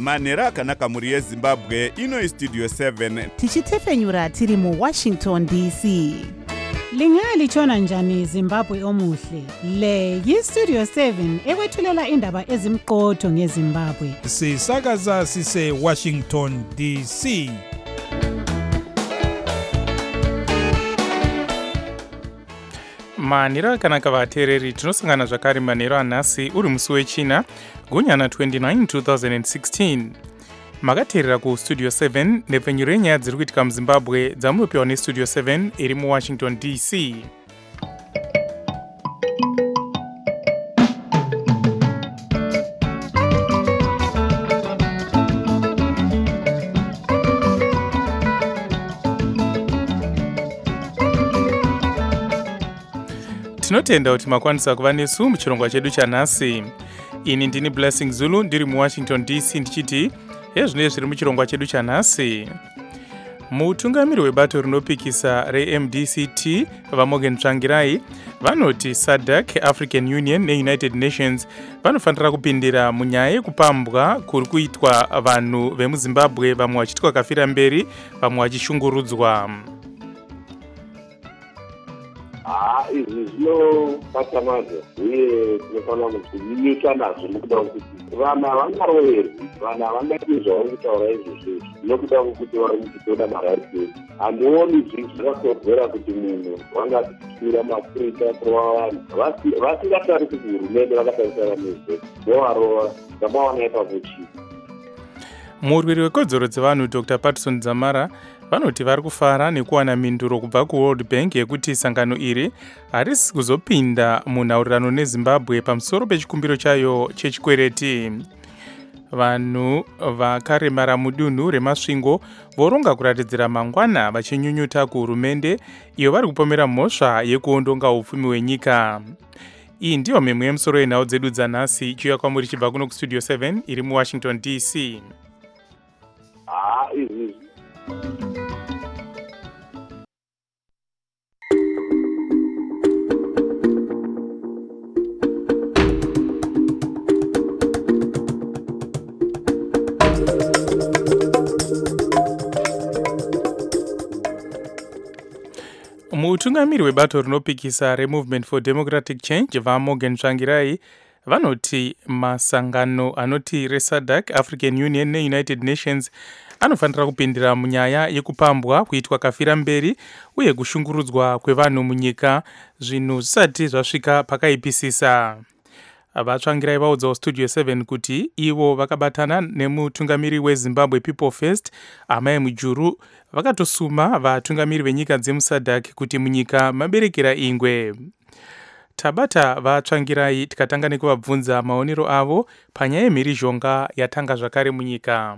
manhero akanaka mhuri yezimbabwe. Ino Studio 7 tichitefenyura tiri muWashington DC. Lingalitshona njani Zimbabwe omuhle? Le yiStudio 7 ekwethulela indaba ezimqotho ngeZimbabwe. Sisakaza sise Washington DC. Manhero akanaka vateereri, tinosangana zvakare manhero anhasi uri musi wechina gunyana 29 2016. Makateerera kuStudio 7 nepfenyuro yenyaya dziri kuitika muZimbabwe dzamunopiwa neStudio 7 iri muWashington DC. Tinotenda kuti makwanisa kuva nesu muchirongwa chedu chanhasi. Ini ndini Blessing Zulu ndiri muWashington DC ndichiti hezvinenge zviri muchirongwa chedu chanhasi. Mutungamiri webato rinopikisa reMDCT vaMorgan Tsvangirai vanoti SADC, African Union neUnited Nations vanofanira kupindira munyaya yekupambwa kuri kuitwa vanhu vemuZimbabwe, vamwe vachitwa kafira mberi, vamwe vachishungurudzwa. Izvi zvinopatamaza uye tinofanira kunyika nazvo nokuda kwokuti vana vangaroverwi, vana vangaiti zvavo kutaura izvozvo nokuda kwokuti vari muchitoda maraiti. Handioni zvinhu zvakakodzera kuti munhu vangatisira mafurita kurova vanhu vasingatarisi kuhurumende vakatarisana nezvo vovarova vamaona ipapochii. Murwiri wekodzero dzevanhu Dr. Patson Dzamara vanoti vari kufara nekuwana minduro kubva kuWorld Bank yekuti sangano iri harisi kuzopinda munhaurirano neZimbabwe pamusoro pechikumbiro chayo chechikwereti. Vanhu vakaremara mudunhu remasvingo voronga kuratidzira mangwana vachinyunyuta kuhurumende iyo vari kupomera mhosva yekuondonga upfumi hwenyika. Iyi ndiyo mhemwe yemusoro yenhau dzedu dzanhasi ichiuya kwamuri chibva kuno kuStudio 7 iri muWashington DC. Mutungamiri webato rinopikisa reMovement for Democratic Change vaMorgan Tsvangirai vanoti masangano anoti reSADC, African Union neUnited Nations anofanira kupindira munyaya yekupambwa kuitwa kafira mberi uye kushungurudzwa kwevanhu munyika zvinhu zvisati zvasvika pakaipisisa. Vatsvangirai vaudzawo Studio 7 kuti ivo vakabatana nemutungamiri weZimbabwe People First Amai Mujuru vakatosuma vatungamiri venyika dzemuSADC kuti munyika maberekera ingwe. Tabata vatsvangirai tikatanga nekuvabvunza maonero avo panyaya yemhirizhonga yatanga zvakare munyika.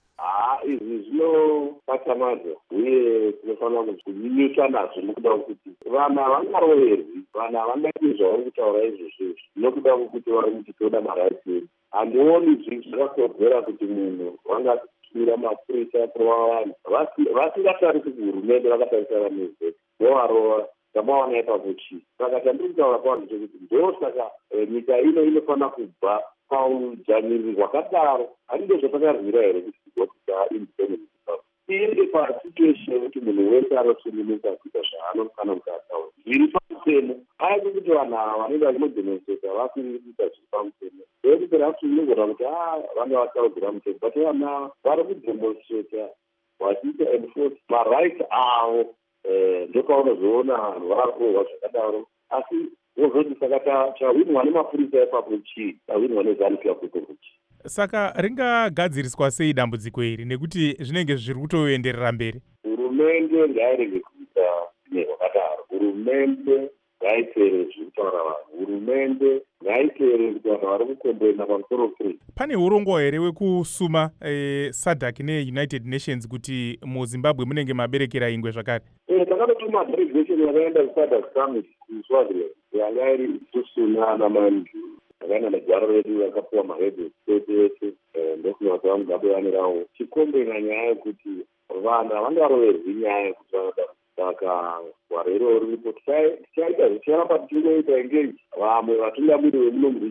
Izvi zvinopatamaza uye tinofanira kunyika nazvo nokuda kwokuti vana vangaroverwi, vana vangaiti zvavo kutaura izvozvo nokuda kwokuti vari muchitoda maraiti. Handioni zvinhu zvakakodzera kuti munhu vangasira mafurita kurova vanhu vasingatarisi kuhurumende vakatarisana nezvo vovarova vamaona ipapochii. Saka chandiri kutaura kwacho chekuti ndosaka nyika ino inofanira kubva paudzvanyiriri hwakadaro. Handizvo zvatakarwira here kuti tigokuta independent tiende pasituation yekuti munhu wese anosununguka kuita zvaanofanira kuti ataura zviri pamutemo. Aizi kuti vanhu ava vanenge vachinodemonstrata vasiri kuita zviri pamutemo ekuti rasunungura kuti vanga vataudzira mutemo, but vana vari kudemonstrata vachiita enforce marights avo. Ndokaunozoona vanhu varakurohwa zvakadaro, asi wozoti saka chawinwa nemapurisa ipapo chii, chawinwa neZANU-PF kuto chii. Saka ringagadziriswa sei dambudziko iri nekuti zvinenge zviri kutoenderera mberi? Hurumende ngairege kuita zvinhu zvakadaro. Hurumende ngaiteere zviri kutaura vanhu. Hurumende ngaiteere kuti vanhu vari kukomborena pamusoro pei. Pane urongo here wekusuma SADC neUnited Nations kuti muZimbabwe munenge maberekera ingwe zvakare? Takatotuma delegation yakaenda kuSADC summit kuSwaziland yanga iri tusuna namanju yakaenda negwaro redu yakapiwa mahedhi estate ese ndokunyaza vaMugabe vanerawo chikomborena nyaya yekuti vanhu havangaroverwi nyaya yekuti vanoda. Saka gwaro iroro riripo tichaita zvicharamba tichingoita engage vamwe vatungamiri vemuno muregion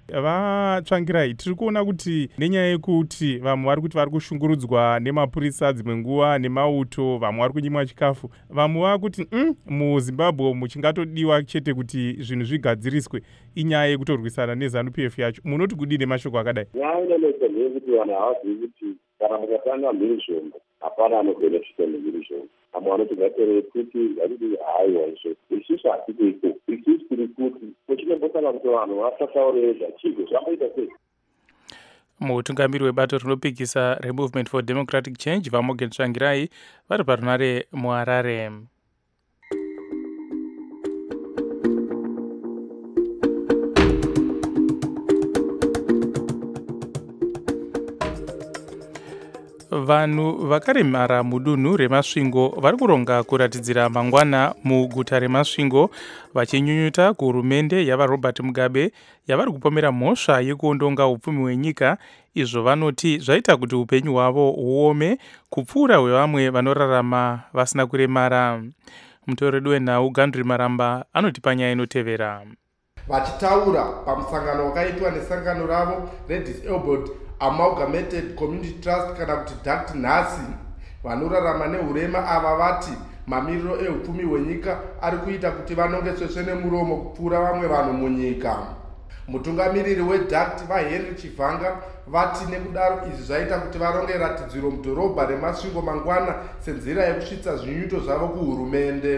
Vatsvangirai, tiri kuona kuti nenyaya yekuti vamwe vari kuti vari kushungurudzwa nemapurisa dzimwe nguva nemauto, vamwe vari kunyimwa chikafu, vamwe vakuti muZimbabwe muchingatodiwa chete kuti zvinhu zvigadziriswe inyaya yekutorwisana neZANU-PF yacho. Munoti kudini mashoko akadai? Nyaya inonetsa ndeyekuti vanhu havazivi kuti kana mukatanga mhirizhonga hapana anobhenefita nemhirizhonga. Vamwe vanoti ngatorei kuti vatiti haiwa izvo isusu hatiko iko, isusu tiri kuti kuchinombotanga kuti vanhu vasataureza chizvo zvamboita sei. Mutungamiri webato rinopikisa reMovement for Democratic Change vaMorgan Tsvangirai vari parunare muHarare. Vanhu vakaremara mudunhu reMasvingo vari kuronga kuratidzira mangwana muguta reMasvingo vachinyunyuta kuhurumende yavaRobert Mugabe yavari kupomera mhosva yekuondonga upfumi hwenyika, izvo vanoti zvaita kuti upenyu hwavo huome kupfuura hwevamwe vanorarama vasina kuremara. Mutoredu wenhau Gandri Maramba anoti panyaya inotevera. Vachitaura pamusangano wakaitwa nesangano ravo reDisabled Amalgamated Community Trust kana kuti DACT nhasi, vanorarama nehurema ava vati mamiriro ehupfumi hwenyika ari kuita kuti vanonge svesve nemuromo kupfuura vamwe vanhu munyika. Mutungamiriri weDACT vaHenry Chivhanga vati nekudaro izvi zvaita kuti varonge ratidziro mudhorobha reMasvingo mangwana senzira yekusvitsa zvinyunyuto zvavo kuhurumende.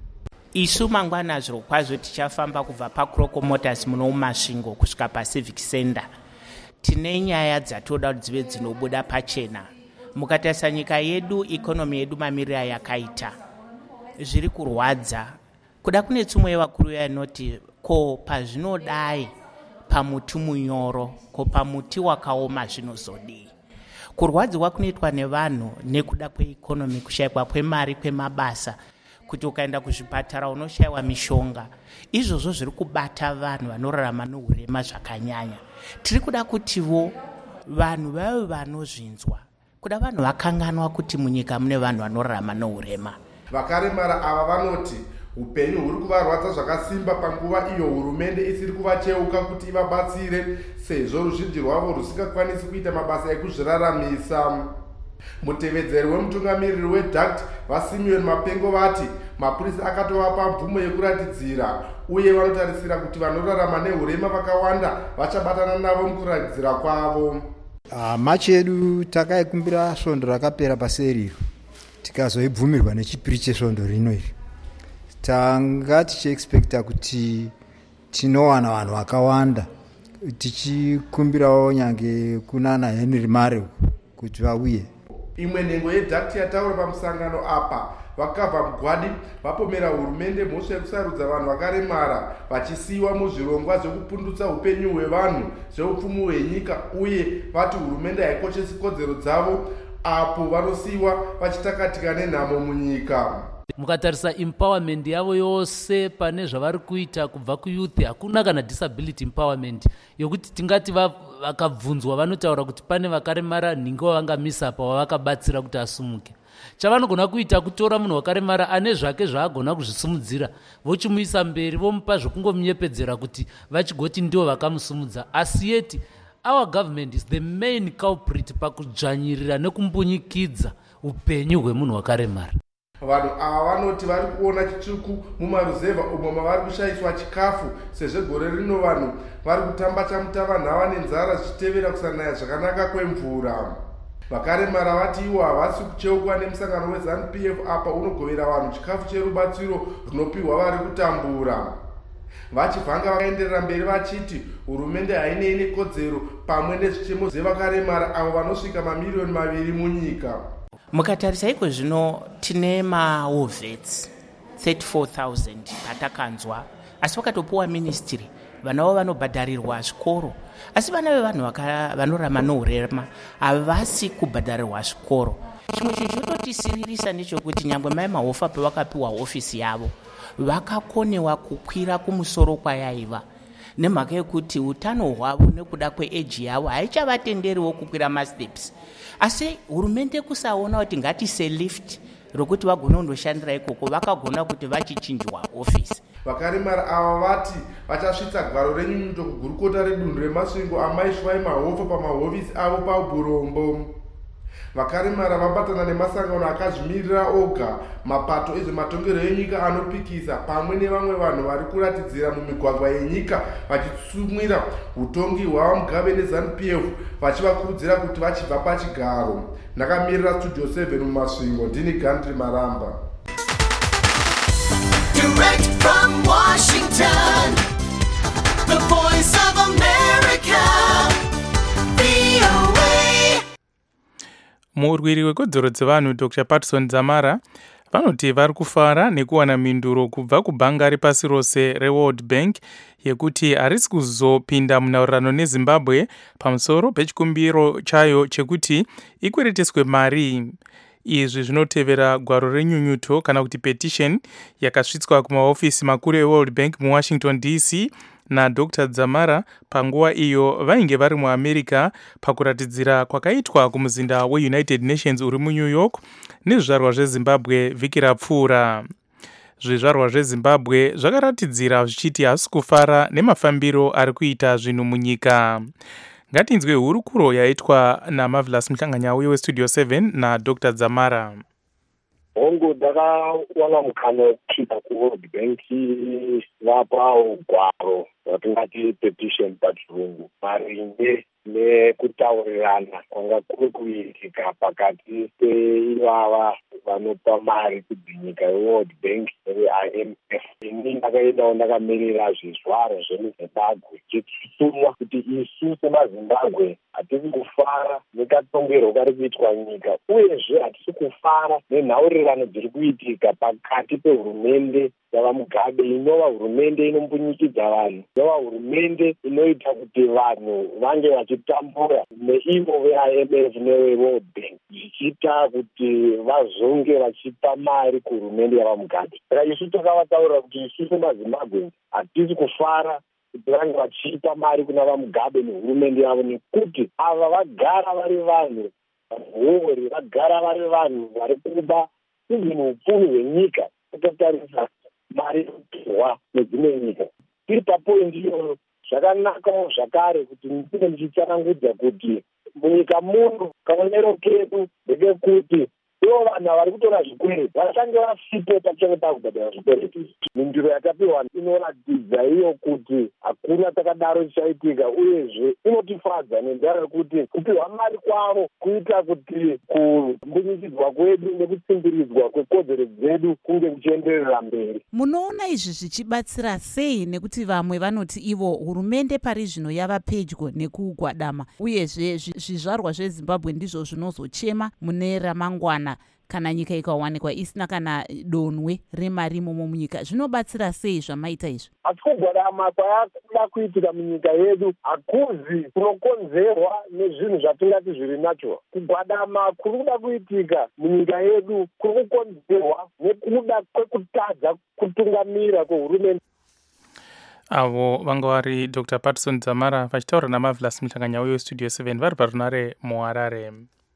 Isu mangwana zviro kwazvo tichafamba kubva paCroco Motors muno muMasvingo kusvika paCivic Center. Tine nyaya dzatoda kuti dzive dzinobuda pachena. Mukatarisa nyika yedu, ikonomi yedu mamiriro yakaita, zviri kurwadza. Kuda kune tsumwe yevakuru yanoti ko pazvinodai pamuti munyoro, ko pamuti wakaoma zvinozodii. Kurwadziwa kunoitwa nevanhu nekuda kweikonomi, kushayikwa kwemari, kwemabasa, kuti ukaenda kuzvipatara unoshaiwa mishonga. Izvozvo zviri kubata vanhu vanorarama nehurema zvakanyanya. Tiri kuda kutivo vanhu vave vanozvinzwa, kuda vanhu vakanganwa kuti munyika mune vanhu vanorarama nehurema. Vakaremara ava vanoti upenyu huri kuvarwadza zvakasimba panguva iyo hurumende isiri kuvacheuka kuti ivabatsire sezvo ruzhinji rwavo rusingakwanisi kuita mabasa ekuzviraramisa. Mutevedzeri wemutungamiriri weDACT vaSimeon Mapengo vati mapurisa akatovapa mvumo yekuratidzira uye vanotarisira kuti vanorarama nehurema vakawanda vachabatana navo mukuratidzira kwavo. Machi edu takaikumbira svondo rakapera paseriro tikazoibvumirwa nechipiri chesvondo rino iri. Tanga tichiexpecta kuti tinowana vanhu vakawanda, tichikumbirawo nyange kunana Henry Mare kuti vauye. Imwe nhengo yeDACT yataura pamusangano apa vakabva mugwadi vapomera hurumende mhosva yekusarudza vanhu vakaremara vachisiyiwa muzvirongwa zvekupundutsa upenyu hwevanhu zveupfumi hwenyika, uye vati hurumende haikoshesi kodzero dzavo apo vanosiyiwa vachitakatika nenhamo munyika. Mukatarisa empowerment yavo yose pane zvavari kuita kubva kuyouth, hakuna kana disability empowerment yokuti tingati vakabvunzwa vanotaura kuti pane vakaremara nhingo vangamisa pa wavakabatsira kuti asumuke. Chavanogona kuita kutora munhu wakaremara ane zvake zvaagona kuzvisumudzira vochimuisa mberi vomupa zvokungomunyepedzera kuti vachigoti ndivo vakamusumudza. Asi yeti our government is the main culprit pakudzvanyirira nekumbunyikidza upenyu hwemunhu wakaremara. Vanhu ava vanoti vari kuona chitsvuku mumaruzevha umo mavari kushayiswa chikafu, sezvo gore rino vanhu vari kutamba chamutava nhava nenzara zvichitevera kusanaya zvakanaka kwemvura. Vakaremara vati ivo havasi kucheukwa nemusangano weZANU-PF apa unogovera vanhu chikafu cherubatsiro runopiwa vari kutambura. Vachivhanga vakaenderera mberi vachiti hurumende hainei nekodzero pamwe nezvichemo zvevakaremara avo vanosvika mamiriyoni 2 munyika. Mukatarisa iko zvino tine maovets 34,000 patakanzwa, asi vakatopuwa ministry vanavo vanobhadharirwa zvikoro, asi vana vevanhu vanorarama nehurema havasi kubhadharirwa zvikoro. Chimwe chinhu chototisiririsa nechekuti nyangwe mai mahofa pavakapiwa hofisi yavo vakakonewa kukwira kumusoro kwayaiva nemhaka yekuti utano hwavo nekuda kweeji yavo haichavatenderiwo kukwira masteps. Asi hurumende kusaona kuti ngatise lift rokuti vagona kundoshandira ikoko, vakagona kuti vachichinjwa ofisi. Vakaremara ava vati vachasvitsa gwaro renyunyuto kugurukota redunhu remasvingo amaishwai mahofu pamahofisi avo paburombo. Vakaremara vabatana nemasangano akazvimirira oga, mapato ezvematongero enyika anopikisa pamwe nevamwe vanhu vari kuratidzira mumigwagwa yenyika vachitsumwira utongi hwava Mugabe neZANU-PF vachivakurudzira kuti vachibva pachigaro. Ndakamirira Studio 7 mumasvingo, ndini Gandhi Maramba. Direct from Washington, the voice of America, VOA. Murwiri wekodzero dzevanhu Dr. Patson Dzamara vanoti vari kufara nekuwana mhinduro kubva kubhanga repasi rose reWorld Bank yekuti harisi kuzopinda munhaurirano neZimbabwe pamusoro pechikumbiro chayo chekuti ikwereteswe mari. Izvi zvinotevera gwaro renyunyuto kana kuti petition yakasvitswa kumahofisi makuru eWorld Bank muWashington DC naDr. Dzamara panguva iyo vainge vari muAmerica pakuratidzira kwakaitwa kumuzinda weUnited Nations uri muNew York nezvizvarwa zveZimbabwe vhiki rapfuura. Zvizvarwa zveZimbabwe zvakaratidzira zvichiti hasi kufara nemafambiro ari kuita zvinhu munyika. Ngatinzwe hurukuro yaitwa naMarvelous Mhlanganyauye weStudio 7 naDr. Dzamara. Hongu ndakawana mukana wekupinda kuWorld Bank vapawo gwaro ratingati petition pachirungu maringe nekutaurirana kwanga kuri kuitika pakati peivava vanopa mari kudzinyika yeWorld Bank neIMF. Ini ndakaendawo ndakamirira zvizvarwa zvemuZimbabwe tichisumwa kuti isu semaZimbabwe hatisi kufara nekatongerwo kari kuitwa nyika, uyezve hatisi kufara nenhaurirano dziri kuitika pakati pehurumende yavaMugabe inova hurumende inombunyikidzwa vanhu, inova hurumende inoita kuti vanhu vange vachitambura neivo veIMF neweWorld Bank zvichiita kuti vazonge vachipa mari kuhurumende yavaMugabe. Saka isu takavataurira kuti isu semaZimbabwe hatisi kufara kuti vange vachipa mari kuna vaMugabe nehurumende yavo, nekuti ava vagara vari vanhu vahori, vagara vari vanhu vari kuba izvinhu upfumi hwenyika kutotarisa mari kupiwa nedzimwe nyika. Tiri papoindi iyoyo zvakanakawo zvakare kuti ndinge ndichitsanangudza kuti munyika muno kaonero kedu ndekekuti ivo vanhu vari kutora zvikwereti vachange vasipo pachange pakubhadhara zvikwereti. Mhinduro yatapiwa inoratidza iyo kuti hakuna takadaro chichaitika, uyezve inotifadza nenzara yekuti kupiwa mari kwavo kuita kuti kumbunyikidzwa kwedu nekutsimbirizwa kwekodzero dzedu kunge kuchienderera mberi. Munoona izvi zvichibatsira sei? Nekuti vamwe vanoti ivo hurumende pari zvino yava pedyo nekugwadama, uyezve zvizvarwa zveZimbabwe ndizvo zvinozochema mune ramangwana kana nyika ikawanikwa isina kana donwe remari imomo munyika. Zvinobatsira sei zvamaita izvi? Asi kugwadama kwakuda kuitika munyika yedu hakuzi kunokonzerwa nezvinhu zvatingati zviri nacho. Kugwadama kuri kuda kuitika munyika yedu kuri kukonzerwa nekuda kwekutadza kutungamira kwehurumende. Avo vanga vari Dr. Patson Dzamara vachitaura naMarvelous Mhlanganyauye weStudio 7 vari parunare muHarare.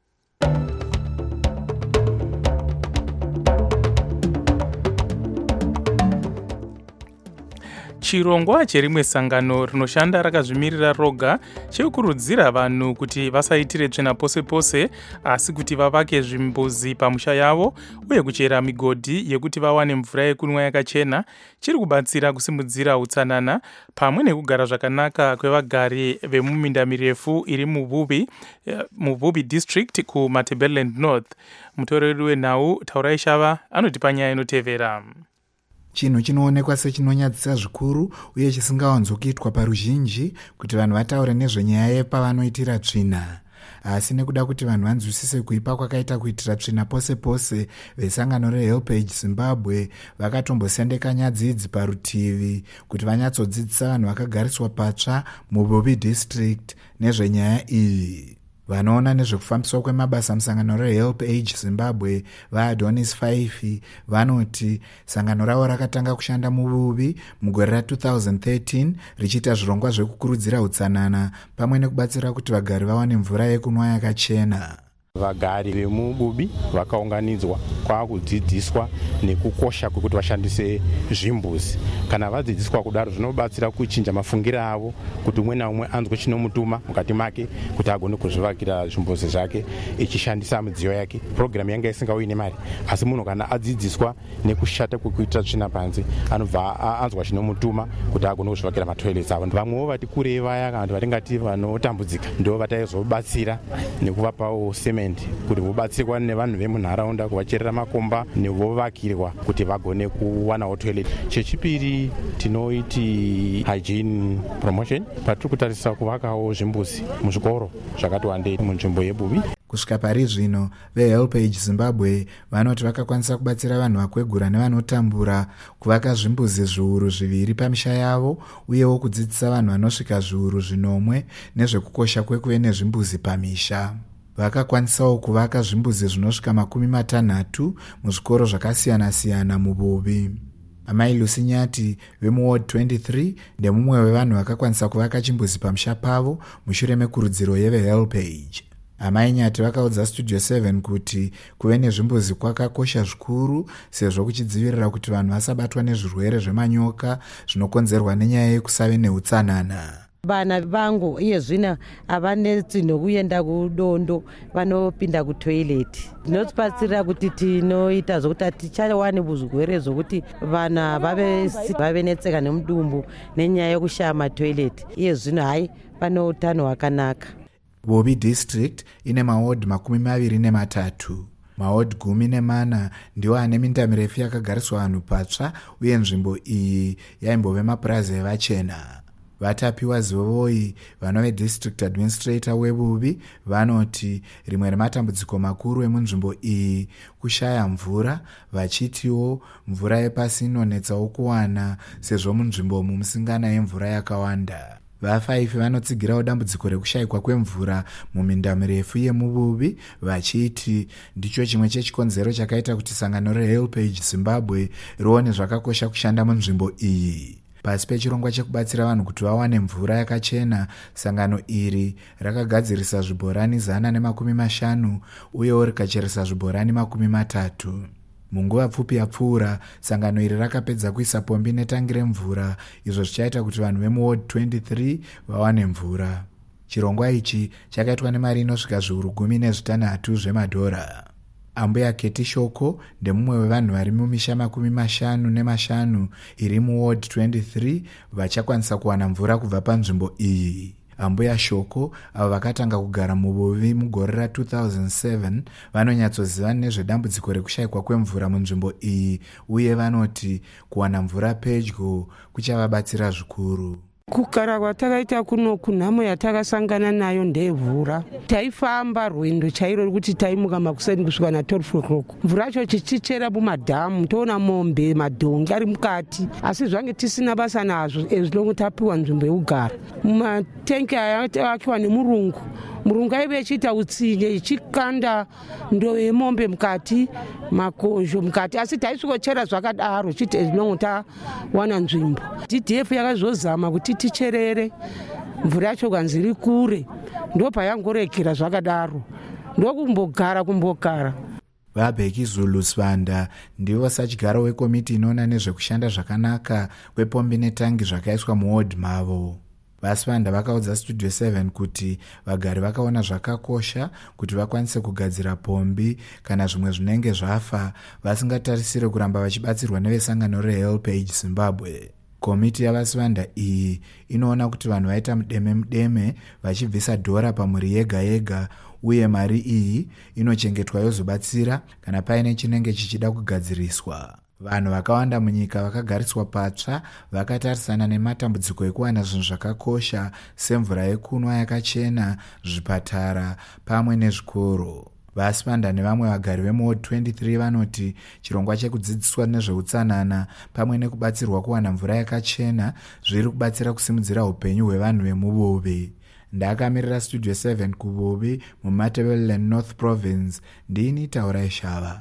Chirongwa cherimwe sangano rinoshanda rakazvimirira roga chekukurudzira vanhu kuti vasaitire tsvina pose pose, asi kuti vavake zvimbuzi pamusha yavo uye kuchera migodhi yekuti vawane mvura yekunwa yakachena, chiri kubatsira kusimudzira utsanana pamwe nekugara zvakanaka kwevagari vemuminda mirefu iri muVubi district kuMatabeleland North. Mutoreri wenhau Taurai Shava anotipa nyaya inotevera. Chinhu chinoonekwa sechinonyadzisa zvikuru uye chisingawanzokuitwa paruzhinji kuti vanhu vataure nezvenyaya yepavanoitira tsvina. Asi nekuda kuti vanhu vanzwisise kuipa kwakaita kuitira tsvina pose pose, vesangano reHelpage Zimbabwe vakatombosendeka nyadzi idzi parutivi kuti vanyatsodzidzisa vanhu vakagariswa patsva muVubi district nezvenyaya iyi. Vanoona nezvekufambiswa kwemabasa musangano reHelpage Zimbabwe vaAdonis Faifi vanoti sangano ravo rakatanga kushanda muVubi mugore ra2013 richiita zvirongwa zvekukurudzira utsanana pamwe nekubatsira kuti vagari vawane mvura yekunwa yakachena. vagari vemububi vakaunganidzwa kwakudzidziswa nekukosha kwekuti vashandise zvimbuzi. Kana vadzidziswa kudaro zvinobatsira kuchinja mafungiro avo kuti umwe naumwe anzwe chinomutuma mukati make kuti agone kuzvivakira zvimbuzi zvake ichishandisa midziyo yake. Programu yanga isingauyi nemari, asi munhu kana adzidziswa nekushata kwekuita tsvina panze anobva anzwa chinomutuma kuti agone kuzvivakira matoilets avo. Vamwewo vati kurei vaya kana kuti vatingati vanotambudzika ndo vataizobatsira nekuvapawo semende kuti vobatsirwa nevanhu vemunharaunda kuvacherera makomba nevovakirwa kuti vagone kuwanawo toilet. Chechipiri tinoiti hygiene promotion, patiri kutarisa kuvakawo zvimbuzi muzvikoro zvakati wandei munzvimbo yebubi. Kusvika pari zvino veHelpage Zimbabwe vanoti vakakwanisa kubatsira vanhu vakwegura nevanotambura kuvaka zvimbuzi zviuru 2 pamisha yavo, uyewo kudzidzisa vanhu vanosvika zviuru 8 nezvekukosha kwekuve nezvimbuzi pamisha. Vakakwanisawo kuvaka zvimbuzi zvinosvika 60 muzvikoro zvakasiyana-siyana mububi. Amai Lucy Nyati vemuward 23 ndemumwe wevanhu vakakwanisa kuvaka chimbuzi pamusha pavo mushure mekurudziro yeveHelpage. Amai Nyati vakaudza Studio 7 kuti kuve nezvimbuzi kwakakosha zvikuru sezvo kuchidzivirira kuti vanhu vasabatwa nezvirwere zvemanyoka zvinokonzerwa nenyaya yekusave neutsanana. Vana vangu iye zvino havanetsi nokuenda kudondo, vanopinda kutoileti. Zvinotibatsira kuti tinoita zvokuti hatichawani zvirwere zvokuti vana vave netseka nemudumbu nenyaya yekushaya matoileti. Iye zvino hai vane utano hwakanaka. Bobi district ine maward 23. Maward 14 ndiwo ane minda mirefu yakagariswa vanhu patsva, uye nzvimbo iyi yaimbove mapurazi evachena. Vatapiwa Zivovoi vanove district administrator webubi vanoti rimwe rematambudziko makuru emunzvimbo iyi kushaya mvura, vachitiwo mvura yepasi inonetsawo kuwana sezvo munzvimbo musingana yemvura yakawanda. Va5 vanotsigirawo dambudziko rekushayikwa kwemvura muminda mirefu yemububi vachiti ndicho chimwe chechikonzero chakaita kuti sangano reHelpage Zimbabwe rione zvakakosha kushanda munzvimbo iyi. Pasi pechirongwa chekubatsira vanhu kuti vawane mvura yakachena, sangano iri rakagadzirisa zvibhorani 150 uyewo rikacheresa zvibhorani 30. Munguva pfupi yapfuura, sangano iri rakapedza kuisa pombi netangi remvura, izvo zvichaita kuti vanhu vemuward 23 vawane mvura. Chirongwa ichi chakaitwa nemari inosvika zviuru 16 zvemadhora. Ambuya Keti Shoko ndemumwe wevanhu vari mumisha 55 iri muward 23 vachakwanisa kuwana mvura kubva panzvimbo iyi. Ambuya Shoko avo vakatanga kugara mubuvi mugore ra2007 vanonyatsoziva nezvedambudziko rekushayikwa kwemvura munzvimbo iyi, uye vanoti kuwana mvura pedyo kuchavabatsira zvikuru. Kugara kwatakaita kunoku nhamo yatakasangana nayo ndeyemvura. Taifamba rwendo chairo rekuti taimuka makuseni kusvika na12 o'clock. Mvura yacho chichichera mumadhamu, toona mombe madhongi ari mukati, asi zvange tisina basa nazvo ezvinongo tapiwa nzvimbo yekugara. Matengi aya akakiwa nemurungu. Murungu aive achiita utsinye ichikanda ndoo yemombe mukati, makozho mukati, asi taisvikochera zvakadaro chiti ezvinongo tawana nzvimbo. DDF yakazozama kuti ticherere mvura yacho kanzi iri kure, ndo payangorekera zvakadaro, ndokumbogara. Vabheki Zulu Svanda ndivo vasachigyaro wekomiti inoona nezvekushanda zvakanaka kwepombi netangi zvakaiswa muward mavo. Vasvanda vakaudza Studio 7 kuti vagari vakaona zvakakosha kuti vakwanise kugadzira pombi kana zvimwe zvinenge zvafa vasingatarisire kuramba vachibatsirwa nevesangano reHelpage Zimbabwe. Komiti yavasvanda iyi inoona kuti vanhu vaita mudeme vachibvisa dhora pamuri yega, uye mari iyi inochengetwa yozobatsira kana paine chinenge chichida kugadziriswa. Vanhu vakawanda munyika vakagariswa patsva vakatarisana nematambudziko ekuwana zvinhu zvakakosha semvura yekunwa yakachena, zvipatara pamwe nezvikoro. Vasvanda nevamwe vagari vemuward 23 vanoti chirongwa chekudzidziswa nezveutsanana pamwe nekubatsirwa kuwana mvura yakachena zviri kubatsira kusimudzira upenyu hwevanhu vemububi. Ndakamirira Studio 7 kububi muMatabeleland North Province, ndini Taurai Shava.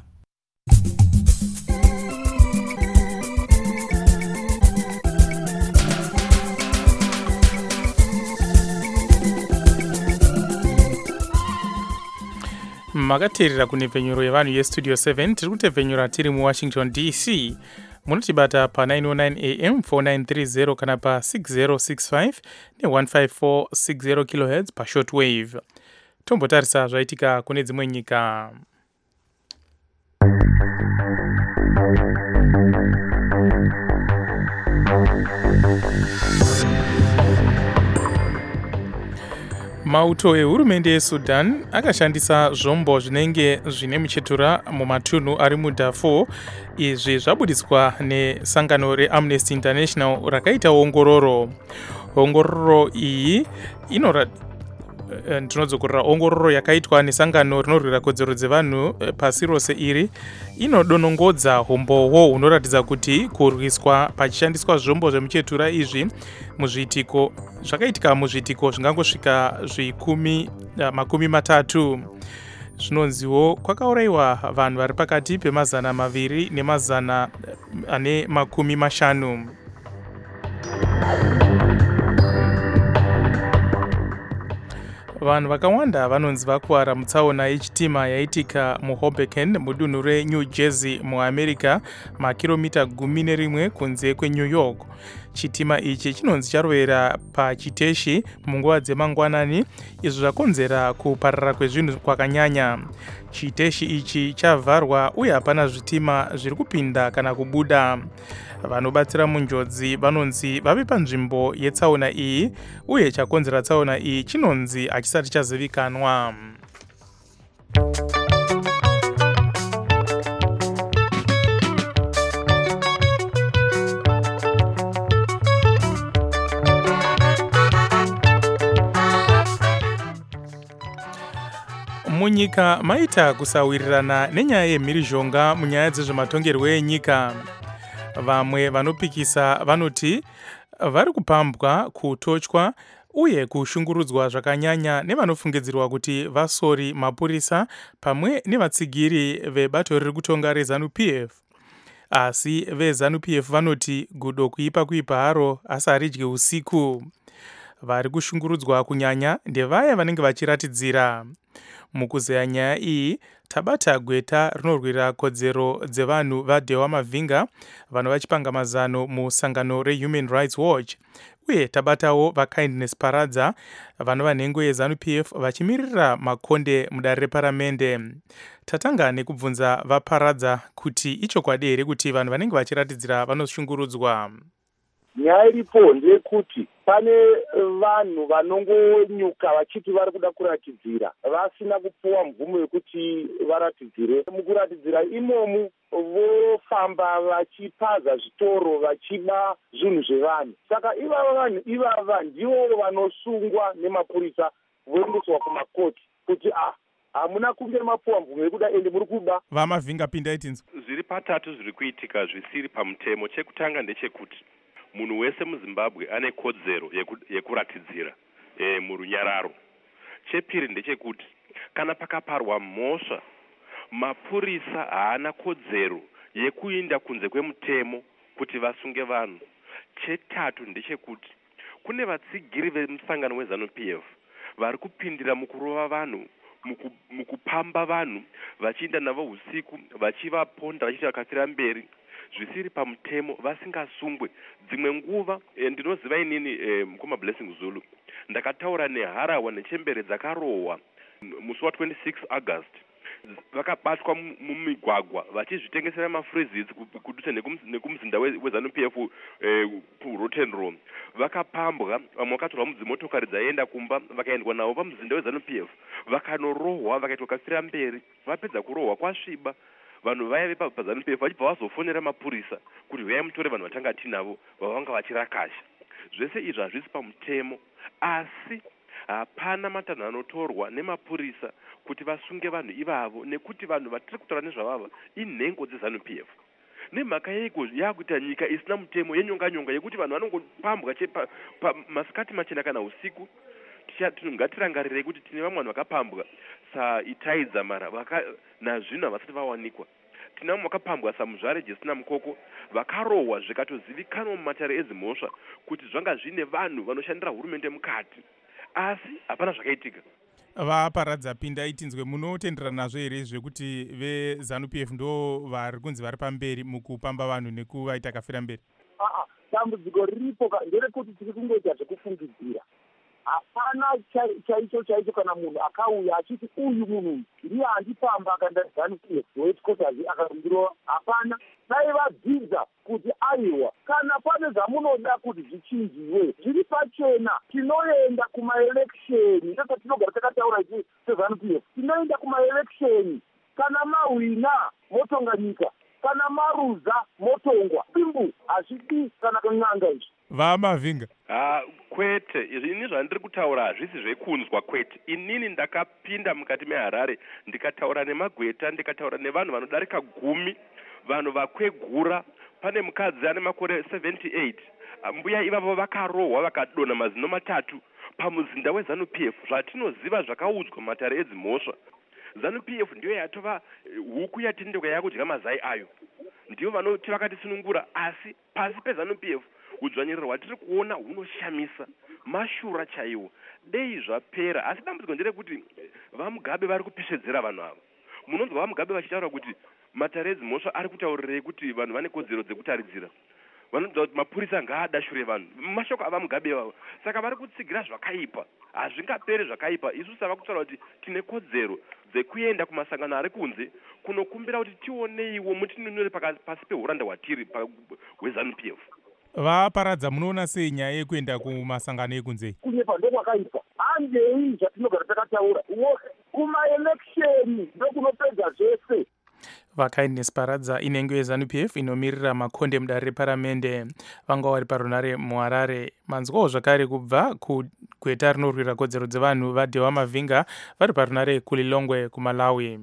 makateerera kunhepfenyuro yevanhu yestudio 7 tiri kutepfenyura tiri muwashington dc. munotibata pa909 am 4930 kana pa6065 ne15460 khz pashortwave. tombotarisa zvaitika kune dzimwe nyika. mauto ehurumende yesudan akashandisa zvombo zvinenge zvine muchetura mumatunhu ari mudarfur. izvi zvabudiswa nesangano reamnesty international rakaita ongororo. ongororo iyi ndinodzokorera ongororo yakaitwa nesangano rinorwira kodzero dzevanhu pasi rose iri inodonongodza umbohwo hunoratidza kuti kurwiswa pachishandiswa zvombo zvemuchetura izvi muzviitiko zvakaitika muzviitiko zvingangosvika makumi matatu. zvinonziwo kwakaurayiwa vanhu vari pakati pemazana 200 nemazana ane 50. vanhu vakawanda vanonzi vakuwara mutsaona yechitima yaitika muhoboken mudunhu renew jersey muamerica, makiromita 11 kunze kwenew york. chitima ichi chinonzi charovera pachiteshi munguva dzemangwanani, izvo zvakonzera kuparara kwezvinhu kwakanyanya. chiteshi ichi chavharwa uye hapana zvitima zviri kupinda kana kubuda. vanobatsira munjodzi vanonzi vave panzvimbo yetsaona iyi, uye chakonzera tsaona iyi chinonzi hachisati chazivikanwa. munyika maita kusawirirana nenyaya yemhirizhonga munyaya dzezvematongerwo enyika. vamwe vanopikisa vanoti vari kupambwa, kutotywa uye kushungurudzwa zvakanyanya nevanofungidzirwa kuti vasori mapurisa pamwe nevatsigiri vebato riri kutonga reZANU-PF. asi veZANU-PF vanoti gudo kuipa kuipa haro asi haridyi usiku. vari kushungurudzwa kunyanya ndevaya vanenge vachiratidzira. mukuzeya nyaya iyi tabata gweta rinorwira kodzero dzevanhu vaDhewa Mavhinga, vanhu vachipanga mazano musangano reHuman Rights Watch, uye tabatawo vaKindness Paradza, vanova nhengo yeZANU-PF vachimirira makonde mudare reparamende. tatanga nekubvunza vaParadza kuti ichokwadi here kuti vanhu vanenge vachiratidzira vanoshungurudzwa. nyaya iripo ndeyekuti pane vanhu vanongonyuka vachiti vari kuda kuratidzira vasina kupuwa mvumo yekuti varatidzire. mukuratidzira imomu vofamba vachipaza zvitoro vachiba zvinhu zvevanhu. saka ivava vanhu ivava ndivo vanosungwa nemapurisa voendeswa kumakoti kuti hamuna kunge mapuwa mvumo yekuda ende muri kuba. vaMavhinga pindai tinzwa. zviri patatu zviri kuitika zvisiri pamutemo. chekutanga ndechekuti munhu wese muZimbabwe ane kodzero yekuratidzira murunyararo. chepiri ndechekuti kana pakaparwa mhosva mapurisa haana kodzero yekuinda kunze kwemutemo kuti vasunge vanhu. chetatu ndechekuti kune vatsigiri vemusangano weZANU-PF vari kupindira mukurova vanhu, mukupamba vanhu vachiinda navo usiku vachivaponda vachiti vakafira mberi zvisiri pamutemo vasingasungwe. dzimwe nguva ndinoziva inini mukoma Blessing Zulu ndakataura neHarawa nechembere dzakarohwa musi wa26 August. vakabatwa mumigwagwa vachizvitengesera mafreezes kuduse nekumzinda weZANU-PF kuRotten Row. vakapambwa, vamwe vakatorwa mudzimotokari dzaienda kumba vakaendwa navo pamzinda weZANU-PF vakanorohwa vakaitwa kafira mberi. vapedza kurohwa kwasviba vanhu vaive paZANU-PF vachibva vazofonera mapurisa kuti huyai mutore vanhu vatanga tinavo vavanga vachirakasha. zvese izvi hazvisi pamutemo, asi hapana matanho anotorwa nemapurisa kuti vasunge vanhu ivavo, nekuti vanhu vatiri kutaura nezvavava inhengo dzeZANU-PF. nemhaka yeiko yakuita nyika isina mutemo yenyonga-nyonga yekuti vanhu vanongopambwa masikati machena kana usiku. ngatirangarirei kuti tine vamwe vanhu vakapambwa saitaidza mara nazvino havasati vawanikwa. tina vamwe vakapambwa samuzvare Jesina Mukoko vakarohwa zvikatozivikanwa mumatare ezimhosva kuti zvanga zvine vanhu vanoshandira hurumende mukati, asi hapana zvakaitika. vaparadza pindai tinzwe munotenderana nazvo here zvekuti veZANU-PF ndo vari kunzi vari pamberi mukupamba vanhu nekuvaita kafira mberi? Dambudziko riripo nderekuti tiri kungoita zvekufungidzira. Hapana chaicho kana munhu akauya achiti uyu munhu ndiye andipamba akanda ZANU-PF wechikotazi akarumbirwa. Hapana, dai vabvunza kuti aiwa kana pane zvamunoda kuti zvichinjiwe zviri pachena, tinoenda kumaeleksheni. Ndiko tinogara takataura ichi seZANU-PF, tinoenda kumaeleksheni. Kana mahwina motonga nyika, kana maruza motongwa. Bimbu hazvidi kana kun'anga izvi. Vamavhinga kwete, ini zvandiri kutaura hazvisi zvekunzwa kwete. Inini ndakapinda mukati meHarare ndikataura nemagweta, ndikataura nevanhu vanodarika 10, vanhu vakwegura. Pane mukadzi ane makore 78, mbuya ivavo vakarohwa vakadonha mazino 3 pamuzinda weZANU-PF. Zvatinoziva zvakaudzwa matare edzimhosva. ZANU-PF ndiyo yatova huku yatendeka yakudya mazai ayo, ndiyo vanoti vakatisunungura. Asi pasi peZANU-PF udzvanyiriro hwatiri kuona hunoshamisa, mashura chaiwo. Dei zvapera. Asi dambudziko nderekuti vaMugabe vari kupishedzera vanhu ava. Munonzwa vaMugabe vachitaura kuti matare edzimhosva ari kutaurirei kuti vanhu vane kodzero dzekutaridzira. Vanonzwa kuti mapurisa ngaadashure vanhu. Mashoko avaMugabe ivavo. Saka vari kutsigira zvakaipa. Hazvingapere zvakaipa. Isu sava kutaura kuti tine kodzero dzekuenda kumasangano ari kunze kunokumbira kuti tioneiwo mutinunure pasi peuranda hwatiri hweZANU-PF. Vaparadza munoona sei nyaya yekuenda kumasangano ekunze? Kunyepa ndokwakaipa. Handei zvatinogara takataura. Kumaeleksheni ndokunopedza zvese. vakindness paradza inenge yeZANU-PF inomirira makonde mudare reparamende vanga vari parunare muHarare. Manzwawo zvakare kubva kugweta rinorwira kodzero dzevanhu vaDewa Mavhinga vari parunare kuLilongwe kuMalawi.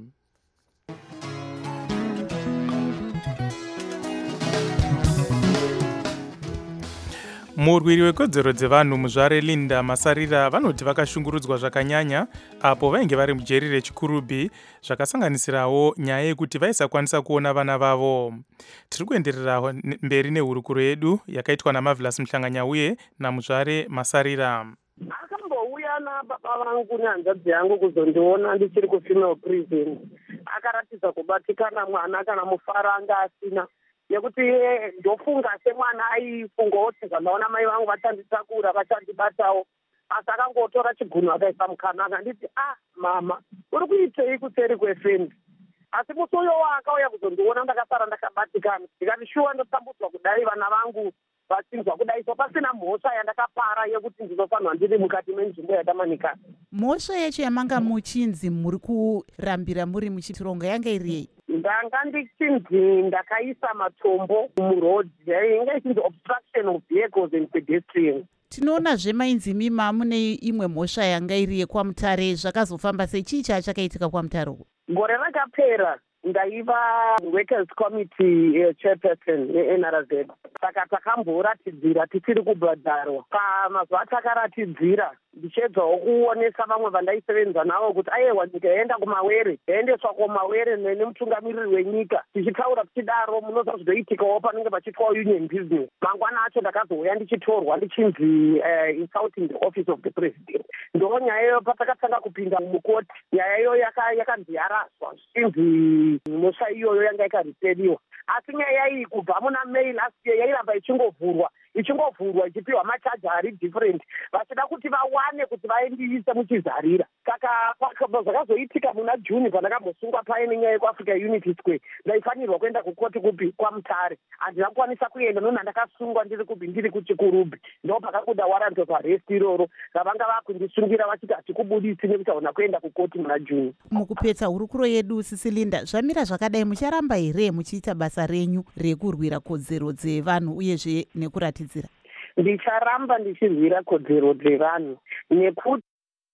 Murwiri wekodzero dzevanhu muzvare Linda Masarira vanoti vakashungurudzwa zvakanyanya apo vainge vari mujeri reChikurubi, zvakasanganisirawo nyaya yekuti vaisakwanisa kuona vana vavo. Tiri kuenderera mberi nehurukuro yedu yakaitwa naMarvelous Mhlanganyauye namuzvare Masarira. Akambouya nababa vangu nehanzvadzi yangu kuzondiona ndichiri kufemale prison. Akaratidza kubatikana mwana kana mufara anga asina. Nekuti ndofunga semwana aifungawo kuti zvandaona mai vangu vachanditakura vachandibatawo. Asi akangotora chigunwe akaisa mukana akanditi mama uri kuitei kuseri kwefendi. Asi musi uyowo akauya kuzondiona ndakasara ndakabatikana. Ndikati shuwa ndotambudzwa kudai vana vangu vachinzwa kudai, so pasina mhosva yandakapara yekuti ndinofanirwa ndiri mukati menzvimbo yatamanikana. Mhosva yacho yamanga muchinzi muri kurambira muri muchitirongo yanga iri yei? Ndanga ndichinzi ndakaisa matombo muroad, yainge ichinzi obstruction of vehicles and pedestrians. Tinoona zvemainzi mima mune imwe mhosva yanga iri yekwamutare, zvakazofamba sei? Chii chakaitika kwamutare? Gore rakapera ndaiva workers committee chairperson yeNRZ. Saka takamboratidzira tichiri kubhadharwa. Pamazuva atakaratidzira ndichedzawo kuonesa vamwe vandaisevenza navo kuti aiwa nyika yaenda kumawere, yaendeswa kumawere nemutungamiriri wenyika. Tichitaura tichidaro munozva zvoitikawo panenge pachitwa union business. Mangwana acho ndakazouya ndichitorwa ndichinzi insulting the office of the president. Ndo nyaya iyoyo patakatanga kupinda mukoti, nyaya iyoyo yakanzi yaraswa zvichinzi mhosva iyoyo yanga ikariseriwa. Asi nyaya iyi kubva muna May last year yairamba ichingovhurwa ichipiwa machaji ari different vachida kuti vawane kuti vaendiise muchizarira. Saka zvakazoitika muna June pandakambosungwa paye nenyaya yekuAfrica Unity Square, ndaifanirwa kuenda kukoti kupi kwaMutare. Handina kukwanisa kuenda nona ndakasungwa ndiri kuChikurubi. Ndo pakabuda warrant of arrest iroro ravanga vakundisungira vachiti hatikubudisi nekuchaona kuenda kukoti muna June. Mukupedza hurukuro yedu Sisi Linda, zvamira zvakadai mucharamba here muchiita basa renyu rekurwira kodzero dzevanhu uyezve nekuratidzira? Ndicharamba ndichirwira kodzero dzevanhu nekuti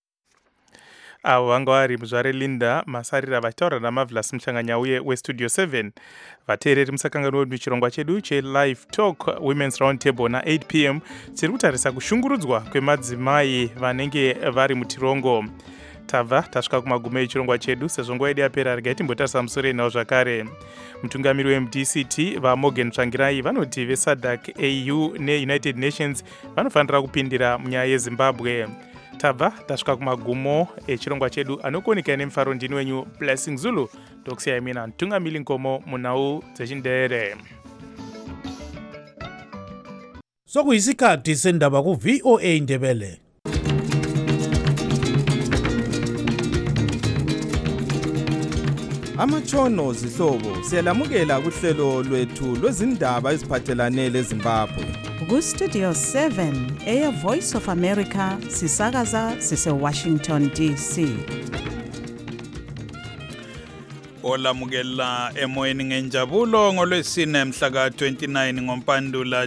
avo vanga vari muzvare Linda Masarira vachitaura naMarvelous Mhlanganyauye weStudio 7. Vateereri musakanganwa kuti chirongwa chedu cheLive Talk Women's Round Table na8 p.m. tiri kutarisa kushungurudzwa kwemadzimai vanenge vari mutirongo. Tabva tasvika kumagumo echirongwa chedu, sezvo nguva yedu yapera regai timbotarisa musoro enhau zvakare. Mutungamiri weMDCT vaMorgan Tsvangirai vanoti veSADC, AU neUnited Nations vanofanira kupindira munyaya yeZimbabwe. tabva tasvika kumagumo echirongwa chedu anokuoneka nemufaro ndini wenyu Blessing Zulu tokusiyai mina Ntungamili Nkomo munhau dzechindere. Sokuyisikhathi sendaba ku VOA Ndebele. Amatshono zihlobo siyalamukela kuhlelo lwethu lwezindaba eziphathelane leZimbabwe. Ku Studio 7 Air Voice of America sisakaza sise Washington DC. Olamukela emoyeni ngenjabulo ngolwesine mhla ka 29 ngoMpandula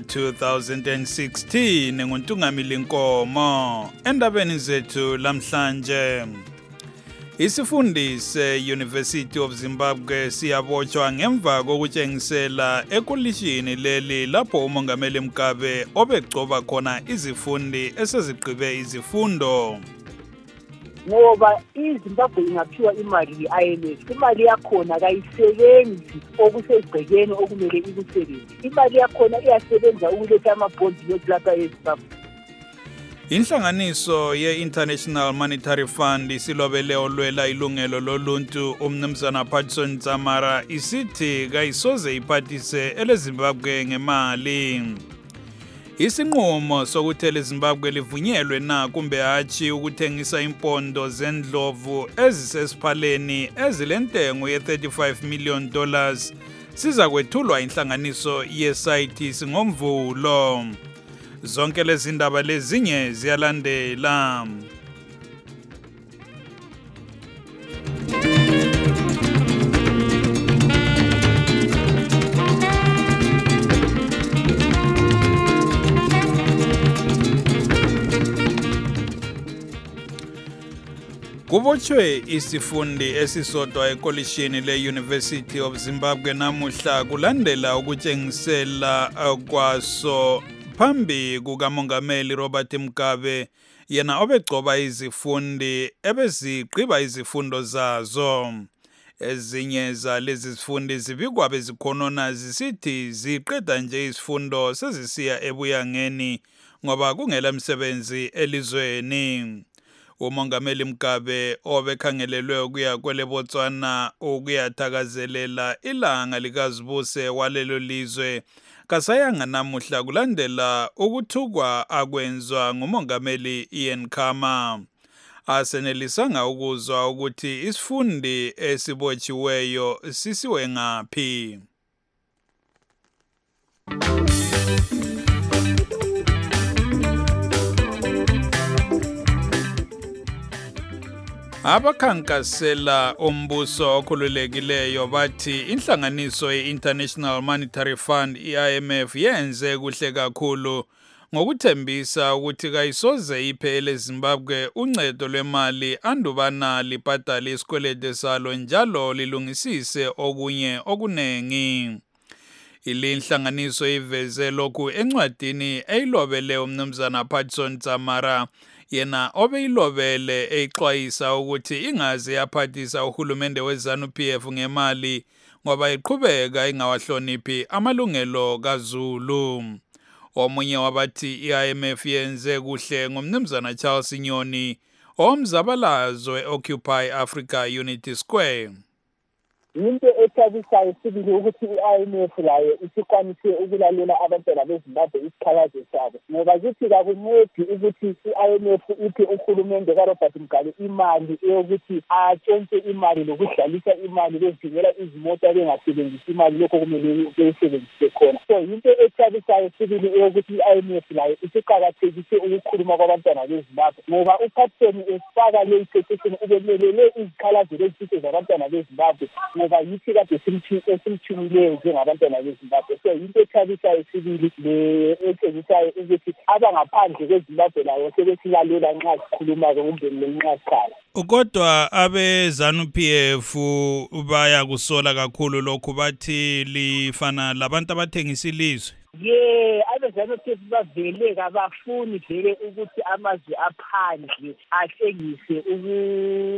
2016 nguNtungamili Nkomo. Endabeni zethu lamhlanje isifundi se-University of Zimbabwe siyabotshwa ngemva kokutshengisela ekolishini leli lapho umongameli Mugabe obegcoba khona izifundi esezigqibe izifundo. Ngoba iZimbabwe ingaphiwa imali ye-IMF, imali yakhona kayisebenzi okusegcekeni okumele ikusebenze. Imali yakhona iyasebenza ukuletha amabhondi yokulapha eZimbabwe. Inhlanganiso ye-International Monetary Fund isilobele olwela ilungelo loluntu umnumzana Patson Tsamara isithi kayisoze iphathise eleZimbabwe ngemali. Isinqumo sokuthi eleZimbabwe livunyelwe na kumbe hatshi ukuthengisa impondo zendlovu ezisesiphaleni ezilentengo ye$35 million siza kwethulwa inhlanganiso ye-CITES ngomvulo. Zonke lezi ndaba lezinye ziyalandela. Kubotshwe isifundi esisodwa ekolishini le-University of Zimbabwe namuhla kulandela ukutshengisela kwaso phambi kukamongameli Robert Mugabe yena obegcoba izifundi ebezigqiba izifundo zazo. Ezinye zalezi zifundi zibikwa bezikhonona zisithi ziqeda nje izifundo sezisiya ebuyangeni ngoba kungela msebenzi elizweni. Umongameli Mugabe obekhangelelwe ukuya kweleBotswana ukuyathakazelela ilanga likazibuse walelo lizwe kasayanga namuhla kulandela ukuthukwa akwenzwa ngumongameli Ian Khama. Asenelisanga ukuzwa ukuthi isifundi esibotshiweyo sisiwe ngaphi. Abakhankasela umbuso okhululekileyo bathi inhlanganiso ye-International Monetary Fund IMF yenze kuhle kakhulu ngokuthembisa ukuthi kayisoze iphe eleZimbabwe uncedo lwemali andubana libhadale isikwelede salo njalo lilungisise okunye okunengi. Inhlanganiso iveze lokhu encwadini eyilobele umnumzana Patson Tsamara yena obeyilobele exwayisa ukuthi ingaze yaphathisa uhulumende weZANU-PF ngemali ngoba iqhubeka ingawahloniphi amalungelo kaZulu. Omunye wabathi iIMF yenze kuhle ngumnumzana Charles Nyoni omzabalazo e-Occupy Africa Unity Square. Into ethabisayo sibili ukuthi i-IMF layo isikwanise ukulalela abantwana beZimbabwe isikhalazo sabo ngoba kithi kakuncedi ukuthi i-IMF iphe uhulumende kaRobert Mugabe imali eyokuthi atshontshe imali lokudlalisa imali bezingela izimota bengasebenzisi imali lokho kumele beyisebenzise khona. So into ethabisayo sibili eyokuthi i-IMF layo isiqakathekise ukukhuluma kwabantwana beZimbabwe ngoba uPatson esifaka le petition ubelelele izikhalazo lezitho zabantwana beZimbabwe ngoba yithi kade simthumileyo njengabantwana beZimbabwe. So into ethabisayo sibili le-etshengisayo ukuthi abangaphandle kweZimbabwe layo sebesilalela nxa sikhuluma-ke kumbe nxa sikhala. Kodwa abe-ZANU-PF baya kusola kakhulu lokhu bathi lifana labantu abathengisa ilizwe. Abe-ZANU-PF bavele kabafuni vele ukuthi amazwe aphandle ahlengise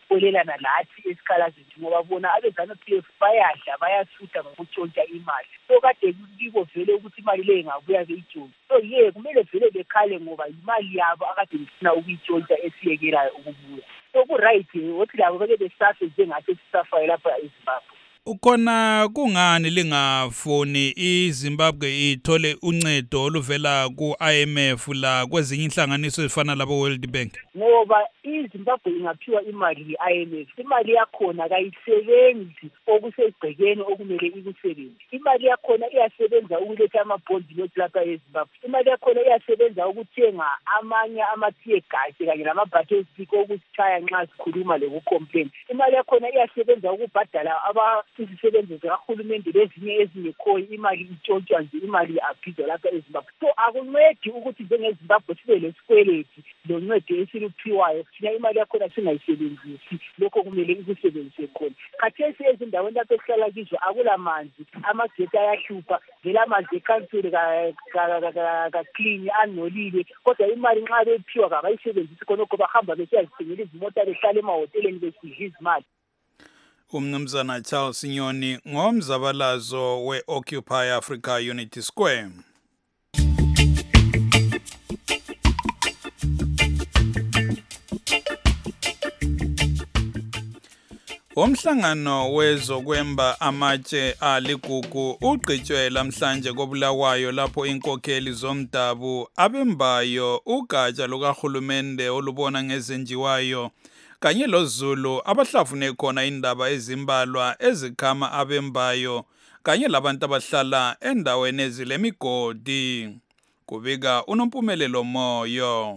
ukufolelana lathi esikhalazini ngoba bona abe-ZANU-PF bayadla bayasutha ngokutshontsha imali. So kade kibo vele ukuthi imali le ingabuya beyitshontshe. So kumele vele bekhale ngoba imali yabo akade befuna ukuyitshontsha esiyekelayo ukubuya. So ku-right ukuthi labo beke besafe njengathi sisafayo lapha eZimbabwe. Ukona kungani lingafuni iZimbabwe ithole uncedo oluvela ku-IMF la kwezinye inhlanganiso ezifana labo World Bank? Ngoba iZimbabwe ingaphiwa imali yi-IMF, imali yakhona kayisebenzi okusegcekeni okumele ikusebenzi. Imali yakhona iyasebenza ukuletha amabhondi nothi lapha eZimbabwe. Imali yakhona iyasebenza ukuthenga amanye ama-tear gas kanye nama-battle stick okusithaya nxa sikhuluma lokucomplain. Imali yakhona iyasebenza ukubhadala izisebenzi zikahulumende lezinye ezingekhoyo, imali itshontshwa nje, imali abhidwa lapha eZimbabwe. So akuncedi ukuthi njengeZimbabwe sibe lesikweleti loncedo esiluphiwayo thina imali yakhona singayisebenzisi lokho kumele ikusebenzise khona. Khathesi ezindaweni lapho esihlala kizo akulamanzi, amageti ayahlupha, vele amanzi ekhansili ka-clean anolile, kodwa imali nxa bephiwa kabayisebenzisi khonokho bahamba besiyazithengela izimota behlala emahoteleni besidla izimali. Umnumzana Charles Nyoni ngomzabalazo we-Occupy Africa Unity Square. Umhlangano wezokwemba amatshe aligugu ugqitshwe lamhlanje koBulawayo lapho inkokheli zomdabu abembayo ugatsha lukahulumende olubona ngezenjiwayo kanye loZulu abahlafune khona indaba ezimbalwa ezikhama abembayo kanye labantu abahlala endaweni ezilemigodi. Kubika uNompumelelo Moyo.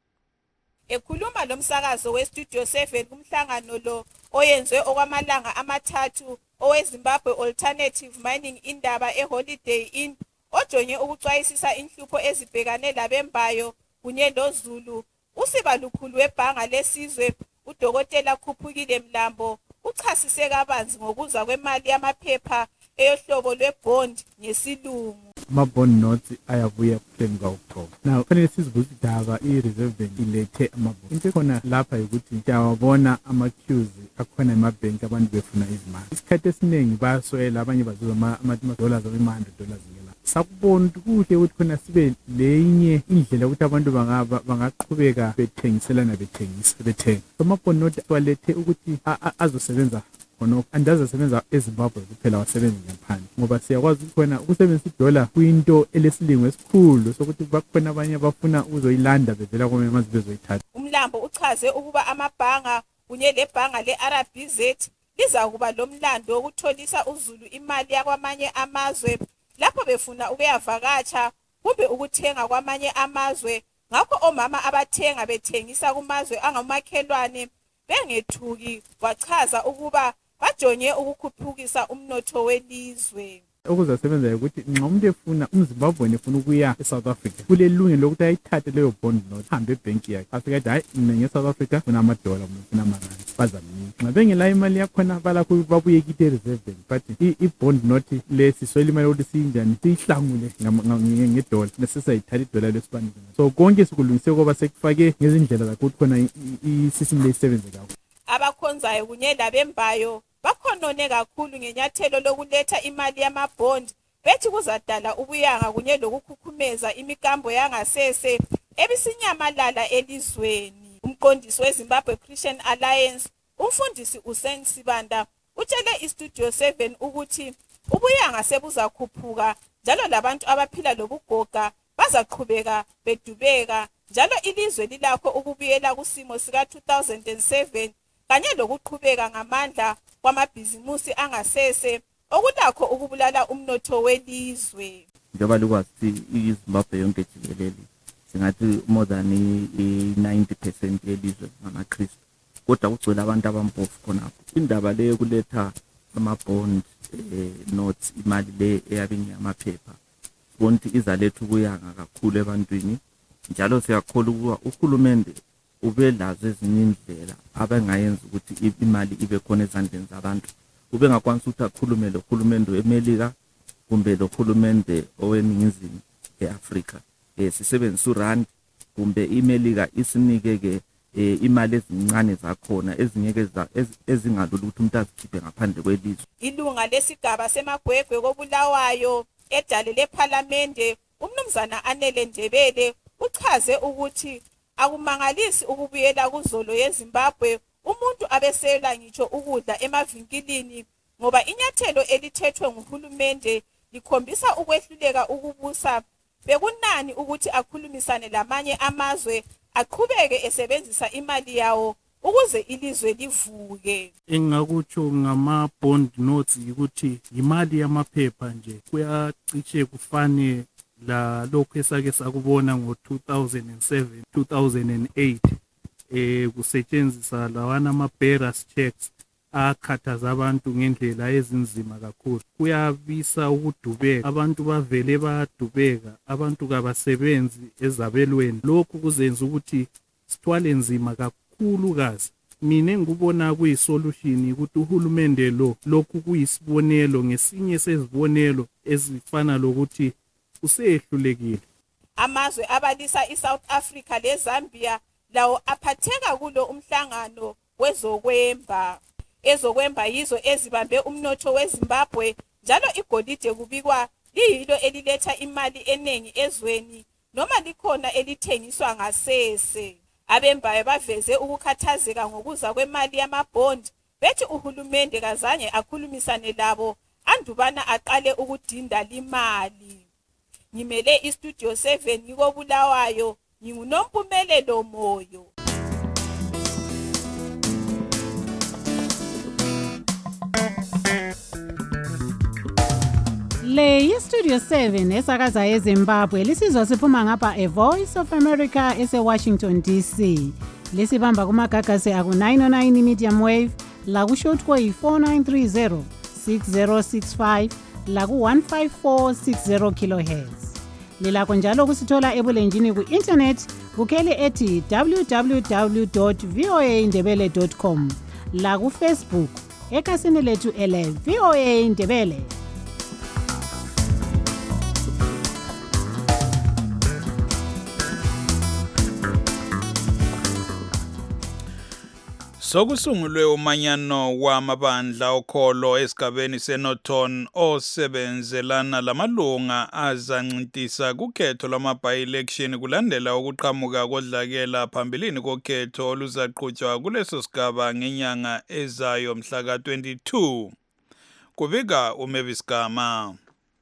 Ekhuluma lomsakazo weStudio 7 kumhlangano lo oyenzwe okwamalanga amathathu oweZimbabwe Alternative Mining indaba eHoliday Inn ojonge ukucwayisisa inhlupho ezibhekane labembayo kunye loZulu. Usiba lukhulu webhanga lesizwe uDokotela Khuphukile Mlambo uchasise kabanzi ngokuza kwemali yamaphepha eyohlobo lwebond ngesilungu. Ama-bond notes ayabuya kuhleni kwa-October. Now kufanele sizibuze indaba i-Reserve Bank ilethe ama-bond. Into ekhona lapha ukuthi siyawabona ama-queues akhona emabhenki abantu befuna izimali. Isikhathi esiningi bayaswela, abanye bazuza ama-dollars ama-$100 ngela. Sakubona kuhle ukuthi khona sibe lenye indlela ukuthi abantu bangaqhubeka bethengiselana bethenga. Ama-bond note walethe ukuthi azosebenza khonokho andazasebenza eZimbabwe kuphela wasebenza ngaphandle ngoba siyakwazi ukubona ukusebenzisa idola kuyinto elesilingo esikhulu sokuthi bakhona abanye abafuna ukuzoyilanda bevela kwamanye amazwe bezoyithatha. Umlambo uchaze ukuba amabhanga kunye lebhanga le-RBZ liza kuba lomlando wokutholisa uZulu imali yakwamanye amazwe lapho befuna ukuyavakatsha kumbe ukuthenga kwamanye amazwe. Ngakho omama abathenga bethengisa kumazwe angamakhelwane bengethuki. Wachaza ukuba bajonge ukukhuphukisa umnotho welizwe. Okuzasebenza ukuthi nxa umuntu efuna umZimbabwe efuna ukuya eSouth Africa kulelungelo lokuthi ayithathe leyo bond note hambe ebhenki yakhe afika athi hayi mina ngeSouth Africa funa amadola funa amarandi bazamnika. Nxa bengela imali yakhona balakho babuye kithi eReserve Bank but i-bond note lesiswela imali ukuthi siyinjani siyihlangule ngedola nesesayithatha idola lesibani. So konke sikulungise ngoba sekufake ngezindlela zakho ukuthi khona i-system leyisebenze kakhulu. Abakhonzayo kunye labembayo bakhonone kakhulu ngenyathelo lokuletha imali yamabond bethi kuzadala ubuyanga kunye lokukhukhumeza imikambo yangasese ebisinyamalala elizweni. Umqondisi weZimbabwe Christian Alliance umfundisi uSen Sibanda utshele iStudio 7 ukuthi ubuyanga sebuzakhuphuka njalo labantu abaphila lobugoga bazaqhubeka bedubeka njalo ilizwe lilakho ukubuyela kusimo sika 2007 kanye lokuqhubeka ngamandla kwamabhizimusi angasese okulakho ukubulala umnotho welizwe. Njengoba likwazi iZimbabwe yonke jikelele singathi more than 90% yelizwe ngamaKristu kodwa kugcwele abantu abampofu khonapho. Indaba leyo kuletha ama-bond notes imali le eyabe ngiyamaphepha bonke izaletha ukuyanga kakhulu ebantwini njalo siyakholwa ukuba uhulumende ube lazo ezinye indlela abangayenza ukuthi imali ibe khona ezandleni zabantu. Ube ngakwanisa ukuthi akhulume lo hulumende weMelika kumbe lo hulumende oweNingizimu eAfrika sisebenzisa uRand kumbe iMelika isinike ke imali ezincane zakhona ezingeke ezingalula ukuthi umuntu azikhiphe ngaphandle kwelizwe. Ilunga lesigaba seMagwegwe koBulawayo edale lephalamende umnumzana Anele Ndebele uchaze ukuthi akumangalisi ukubuyela kuzolo yeZimbabwe umuntu abesela ngitsho ukudla emavinkilini ngoba inyathelo elithethwe nguhulumende likhombisa ukwehluleka ukubusa. Bekunani ukuthi akhulumisane lamanye amazwe aqhubeke esebenzisa imali yawo ukuze ilizwe livuke. Engakutsho ngama bond notes ukuthi imali yamaphepha nje kuyacishe kufane la lokho esake sakubona ngo2007 2008 kusetshenziswa lawana ama-bearers checks akhathaza abantu ngendlela ezinzima kakhulu. Kuyabisa ukudubeka, abantu bavele bayadubeka, abantu kabasebenzi ezabelweni. Lokhu kuzenza ukuthi sithwale nzima kakhulukazi. Mina ngikubona kuyisolution ukuthi uhulumende lokhu kuyisibonelo ngesinye sezibonelo ezifana lokuthi usehlulekile. Amazwe abalisa iSouth Africa leZambia lawo aphatheka kulo umhlangano wezokwemba. Ezokwemba yizo ezibambe umnotho weZimbabwe njalo igolide kubikwa liyilo eliletha imali eningi ezweni noma likhona elithengiswa ngasese. Abembayo baveze ukukhathazeka ngokuza kwemali yamabond bethi uhulumende kazange akhulumisane labo andubana aqale ukudinda limali. Ngimele iStudio 7 ngikoBulawayo nginguNompumelelo Moyo. Le yiStudio 7 esakaza eZimbabwe lisizwa siphuma ngapha A Voice of America ese-Washington DC. Lisibamba kumagagasi aku-909 medium wave laku-shortwave 4930 6065 laku-15460 kilohertz. Lilakho njalo kusithola ebulenjini ku-internet kukheli ethi www.voaindebele.com laku-Facebook ekhasini lethu ele VOA Ndebele. Sokusungulwe umanyano wamabandla okholo esigabeni seNorton osebenzelana lamalunga azancintisa kukhetho lwama-by-election kulandela ukuqhamuka kodlakela phambilini kokhetho oluzaqhutshwa kuleso sigaba ngenyanga ezayo mhla ka-22. Kubika uMavis Gama.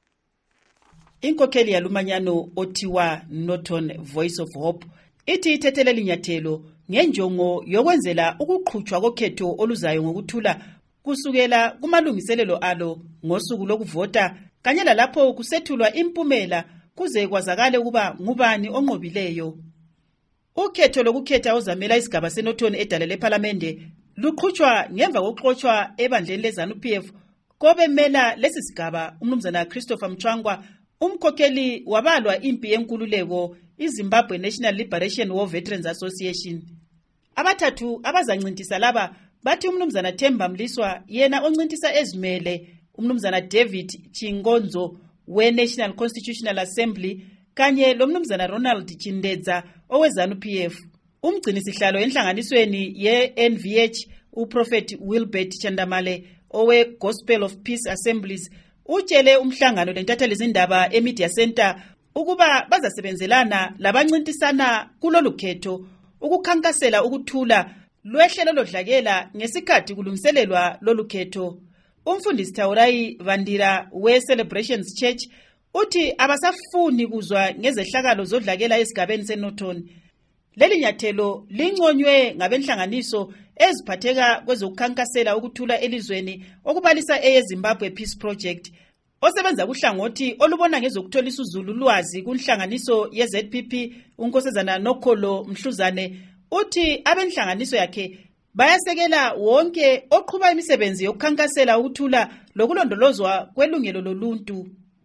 Inkokheli yalumanyano othiwa Norton Voice of Hope ithi ithethelele inyathelo ngenjongo yokwenzela ukuqhutshwa kokhetho oluzayo ngokuthula kusukela kumalungiselelo alo ngosuku lokuvota kanye lalapho kusethulwa impumela kuze kwazakale ukuba ngubani onqobileyo. Ukhetho lokukhetha ozamela isigaba seNorton edale lephalamende luqhutshwa ngemva kokuxotshwa ebandleni leZANU-PF kobemela lesi sigaba umnumzana Christopher Mchwangwa umkhokheli wabalwa impi yenkululeko iZimbabwe National Liberation War Veterans Association. Abathathu abazancintisa laba bathi umnumzana Themba Mliswa yena oncintisa ezimele, umnumzana David Chingonzo we-National Constitutional Assembly kanye lomnumzana Ronald Chindedza oweZANU-PF. Umgcinisihlalo enhlanganisweni ye-NVH uProfet Wilbert Chandamale owe-Gospel of Peace Assemblies utshele umhlangano lentatheli zindaba eMedia Center ukuba bazasebenzelana labancintisana kulolu khetho ukukhankasela ukuthula lwehlelo lodlakela ngesikhathi kulungiselelwa lolu khetho. Umfundisi Thaurayi Vandira we-Celebrations Church uthi abasafuni kuzwa ngezehlakalo zodlakela esigabeni seNorton. Leli nyathelo linconywe ngabenhlanganiso eziphatheka kwezokukhankasela ukuthula elizweni okubalisa eyeZimbabwe Peace Project osebenza kuhlangothi olubona ngezokutholisa uzululwazi kunhlanganiso yeZPP unkosazana Nokholo Mhluzane uthi abenhlanganiso yakhe bayasekela wonke oqhuba imisebenzi yokukhankasela ukuthula lokulondolozwa kwelungelo loluntu.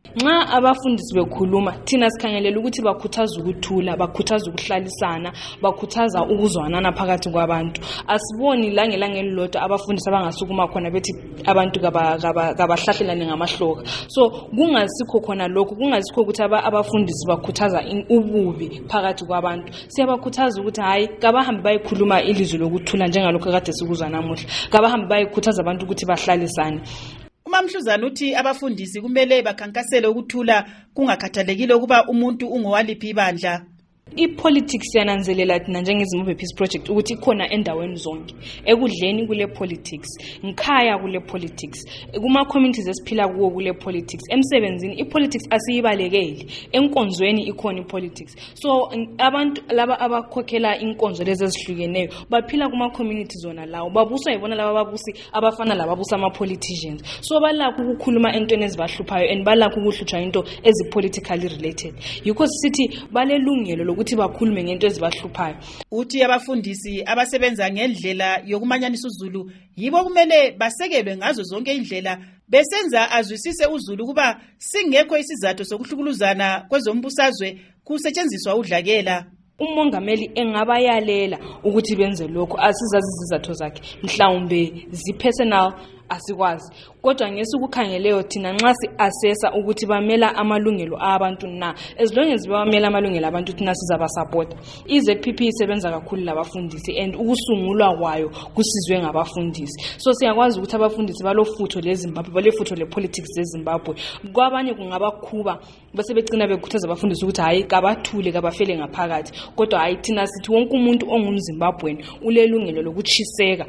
Nxa abafundisi bekhuluma thina sikhangelela ukuthi bakhuthaza ukuthula, bakhuthaza ukuhlalisana, bakhuthaza ukuzwanana phakathi kwabantu. Asiboni langelanga elilodwa abafundisi abangasukuma khona bethi abantu kabahlahlelane ngamahloka. So kungasikho khona lokho, kungasikho ukuthi abafundisi bakhuthaza ububi phakathi kwabantu. Siyabakhuthaza ukuthi hayi kabahambe bayikhuluma ilizwi lokuthula njengalokho kade sikuzwa namuhla. Kabahambe bayikhuthaza abantu ukuthi bahlalisane. UMamhluzana uthi abafundisi kumele bakhankasele ukuthula kungakhathalekile ukuba umuntu ungowaliphi ibandla. I-politics yananzelela thina njengeZimbabwe Peace Project ukuthi ikhona endaweni zonke. Ekudleni kule politics, ngikhaya kule politics, kuma-communities esiphila kuwo kule politics, emsebenzini i-politics asiyibalekeli, enkonzweni ikhona i-politics. So abantu laba abakhokhela inkonzo lezi ezihlukeneyo baphila kuma-communities zona lawo, babuswa yibona laba babusi abafana lababusa ama-politicians. So balakho ukukhuluma entweni ezibahluphayo and balakho ukuhlutshwa into ezi-politically related. Yikho sithi balelungelo ukuthi bakhulume ngento ezibahluphayo. Uthi abafundisi abasebenza ngendlela yokumanyanisa uZulu yibo kumele basekelwe ngazo zonke indlela besenza azwisise uZulu kuba singekho isizathu sokuhlukuluzana kwezombusazwe kusetshenziswa udlakela. Umongameli engabayalela ukuthi benze lokho, asizazi izizathu zakhe, mhlawumbe zi-personal asikwazi. Kodwa ngesikukhangeleyo thina nxa si-assessa ukuthi bamela amalungelo abantu na, as long as bamela amalungelo abantu thina sizabasupport. I-ZPP isebenza kakhulu labafundisi and ukusungulwa kwayo kusizwe ngabafundisi. So siyakwazi ukuthi abafundisi balofutho leZimbabwe, balefutho le-politics zeZimbabwe. Kwabanye kungabakhuba bese begcina bekhuthaza abafundisi ukuthi hayi kabathule kabafele ngaphakathi. Kodwa hayi thina sithi wonke umuntu ongumZimbabweni ulelungelo lokuchiseka,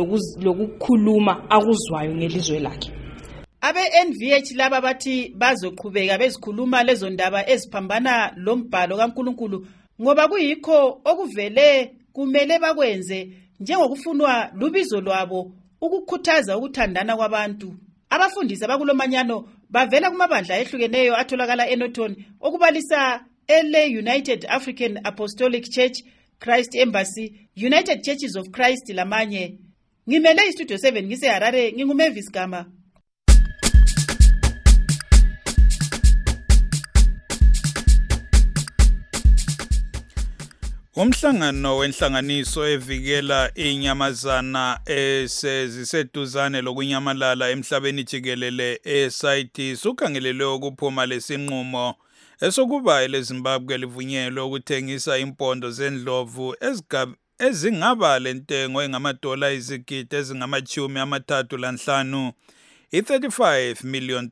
lokukhuluma akuzwayo ngelizwe lakhe. Abe-NVH laba bathi bazoqhubeka bezikhuluma lezo ndaba eziphambana lombhalo kaNkulunkulu ngoba kuyikho okuvele kumele bakwenze njengokufunwa lubizo lwabo ukukhuthaza ukuthandana kwabantu. Abafundisi abakulomanyano bavela kumabandla ehlukeneyo atholakala eNorton okubalisa ele United African Apostolic Church, Christ Embassy, United Churches of Christ lamanye. Ngimele iStudio 7 ngiseHarare, nginguMavis Gama. Umhlangano wenhlanganiso evikela inyamazana eseziseduzane lokunyamalala emhlabeni jikelele eSAIDS ukhangelelwe ukuphuma lesinqumo esokuba eleZimbabwe livunyelwe ukuthengisa impondo zendlovu ezingaba lentengo engamadola izigidi ezingama-35 $35 million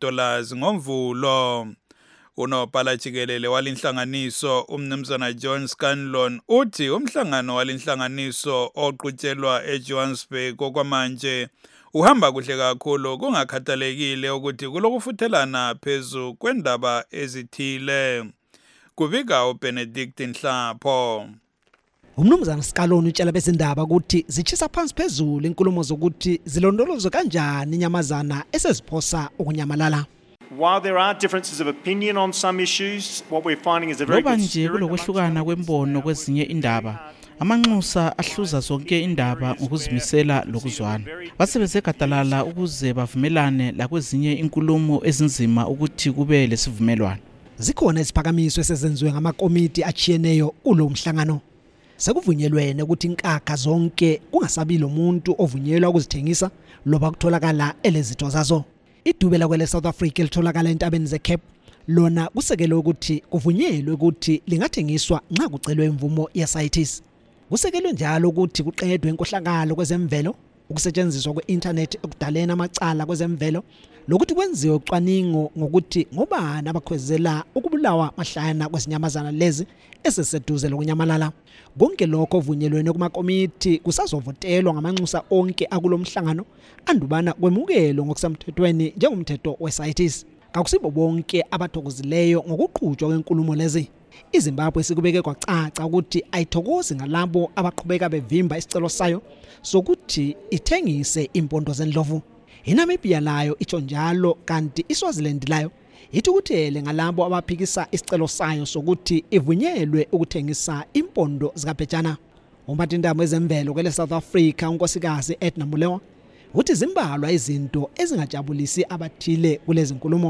ngoMvulo. Unobhala jikelele walinhlanganiso umnumzana John Scanlon uthi umhlangano walinhlanganiso oqhutshelwa eJohannesburg okwamanje uhamba kuhle kakhulu kungakhathalekile ukuthi kulokufuthelana phezu kwendaba ezithile. Kubika uBenedict Nhlapho. Umnumzana Scanlon utshela bezindaba ukuthi zichisa phansi phezulu inkulumo zokuthi zilondolozwe kanjani inyamazana eseziphosa ukunyamalala. While there are differences of opinion on some issues, what we're finding is a very good spirit kulokwehlukana kwembono kwezinye indaba. Amanxusa ahluza zonke indaba ngokuzimisela lokuzwana. Basebenze gadalala ukuze bavumelane lakwezinye inkulumo ezinzima ukuthi kube lesivumelwano. Zikhona isiphakamiso esezenziwe ngamakomiti achiyeneyo kulo mhlangano. Sekuvunyelwene ukuthi inkakha zonke kungasabilo umuntu ovunyelwa ukuzithengisa loba kutholakala elezitho zazo. Idubela kwele South Africa litholakala entabeni zeCape lona kusekelwe ukuthi kuvunyelwe ukuthi lingathengiswa nxa kucelwe imvumo yeSAIDS. Kusekelwe njalo ukuthi kuqedwe inkohlakalo kwezemvelo, ukusetshenziswa kwe-internet ekudaleni amacala kwezemvelo, lokuthi kwenziwe ucwaningo ngokuthi ngobani abakhwezela ukubulawa mahlana kwezinyamazana lezi eseseduze lokunyamalala. Konke lokho vunyelwene kumakomiti kusazovotelwa ngamanxusa onke akulomhlangano andubana kwemukelo ngokusemthethweni njengomthetho weSAIDS. Kakusibo bonke abathokozileyo ngokuqhutshwa kwenkulumo lezi. iZimbabwe sikubeke kwacaca ukuthi ayithokozi ngalabo abaqhubeka bevimba isicelo sayo sokuthi ithengise impondo zendlovu. iNamibia layo itsho njalo kanti iSwaziland layo ithukuthele ngalabo abaphikisa isicelo sayo sokuthi ivunyelwe ukuthengisa impondo zikaBhejana. Umphathintambo wezemvelo kwele South Africa unkosikazi Edna Molewa uthi zimbalwa izinto ezingajabulisi abathile kulezi nkulumo.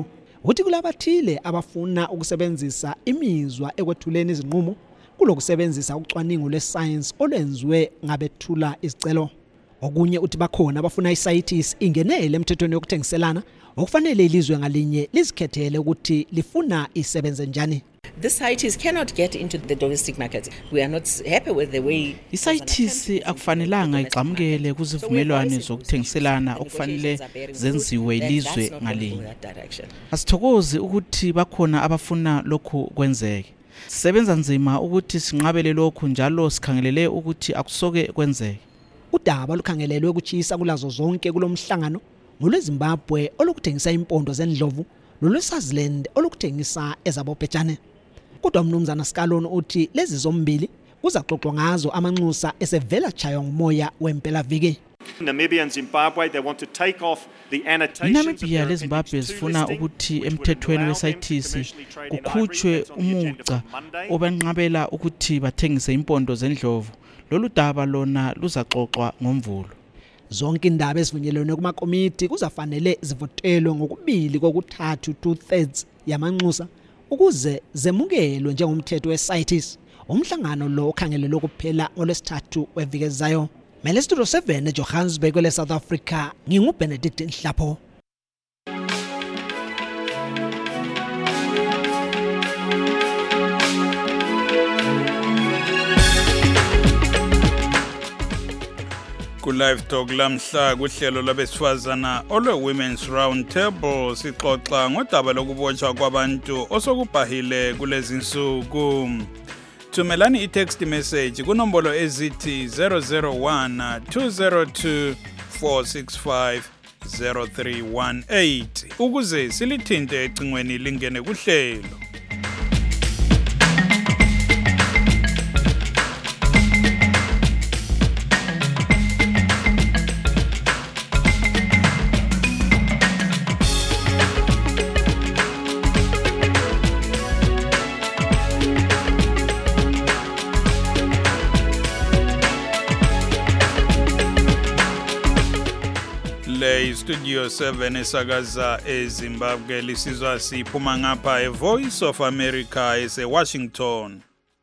uthi kulabathile abafuna ukusebenzisa imizwa ekwethuleni izinqumo kulokusebenzisa ucwaningo lwescience olwenziwe ngabethula izicelo. Okunye uthi bakhona abafuna iscientist ingenele emthethweni yokuthengiselana okufanele ilizwe ngalinye lizikhethele ukuthi lifuna isebenze njani. The CITES cannot get into the domestic market. We are not happy with the way ICITES akufanelanga igxamukele kuzivumelwano zokuthengiselana okufanele zenziwe ilizwe ngalinye. Asithokozi ukuthi bakhona abafuna lokhu kwenzeke. Sisebenza nzima ukuthi sinqabele lokhu njalo sikhangelele ukuthi akusoke kwenzeke. Udaba lukhangelelwe ukuchisa kulazo zonke kulomhlangano ngolweZimbabwe olukuthengisa impondo zendlovu nolweSwaziland olukuthengisa ezabobhejane. Kodwa umnumzana Skalon uthi lezi zombili kuzaxoxwa ngazo amanxusa esevela chaywa ngumoya wempela viki. Namibia and Zimbabwe, they want to take off the annotations. Namibia leZimbabwe zifuna ukuthi emthethweni weCITES kukhutshwe umuca obanqabela ukuthi bathengise impondo zendlovu. Lolu daba lona luzaxoxwa ngoMvulo. Zonke indaba ezivunyelwene kumakomiti kuzafanele zivotelwe ngokubili kokuthathu 2/3 yamanxusa ukuze zemukelwe njengomthetho weCITES. Umhlangano lo ukhangelelwe kuphela ngolwesithathu weviki ezayo. Studio 7 eJohannesburg kwele South Africa nginguBenedict Nhlapho. Ku-Live Talk lamhla kuhlelo labesifazana olwe-Women's Round Table sixoxa ngodaba lokubotshwa kwabantu osokubhahile kulezi nsuku. Thumelani i-text message kunombolo ezithi 001 202 465 0318 ukuze silithinte ecingweni lingene kuhlelo. Studio 7 esakaza eZimbabwe lisizwa siphuma ngapha eVoice of America eseWashington.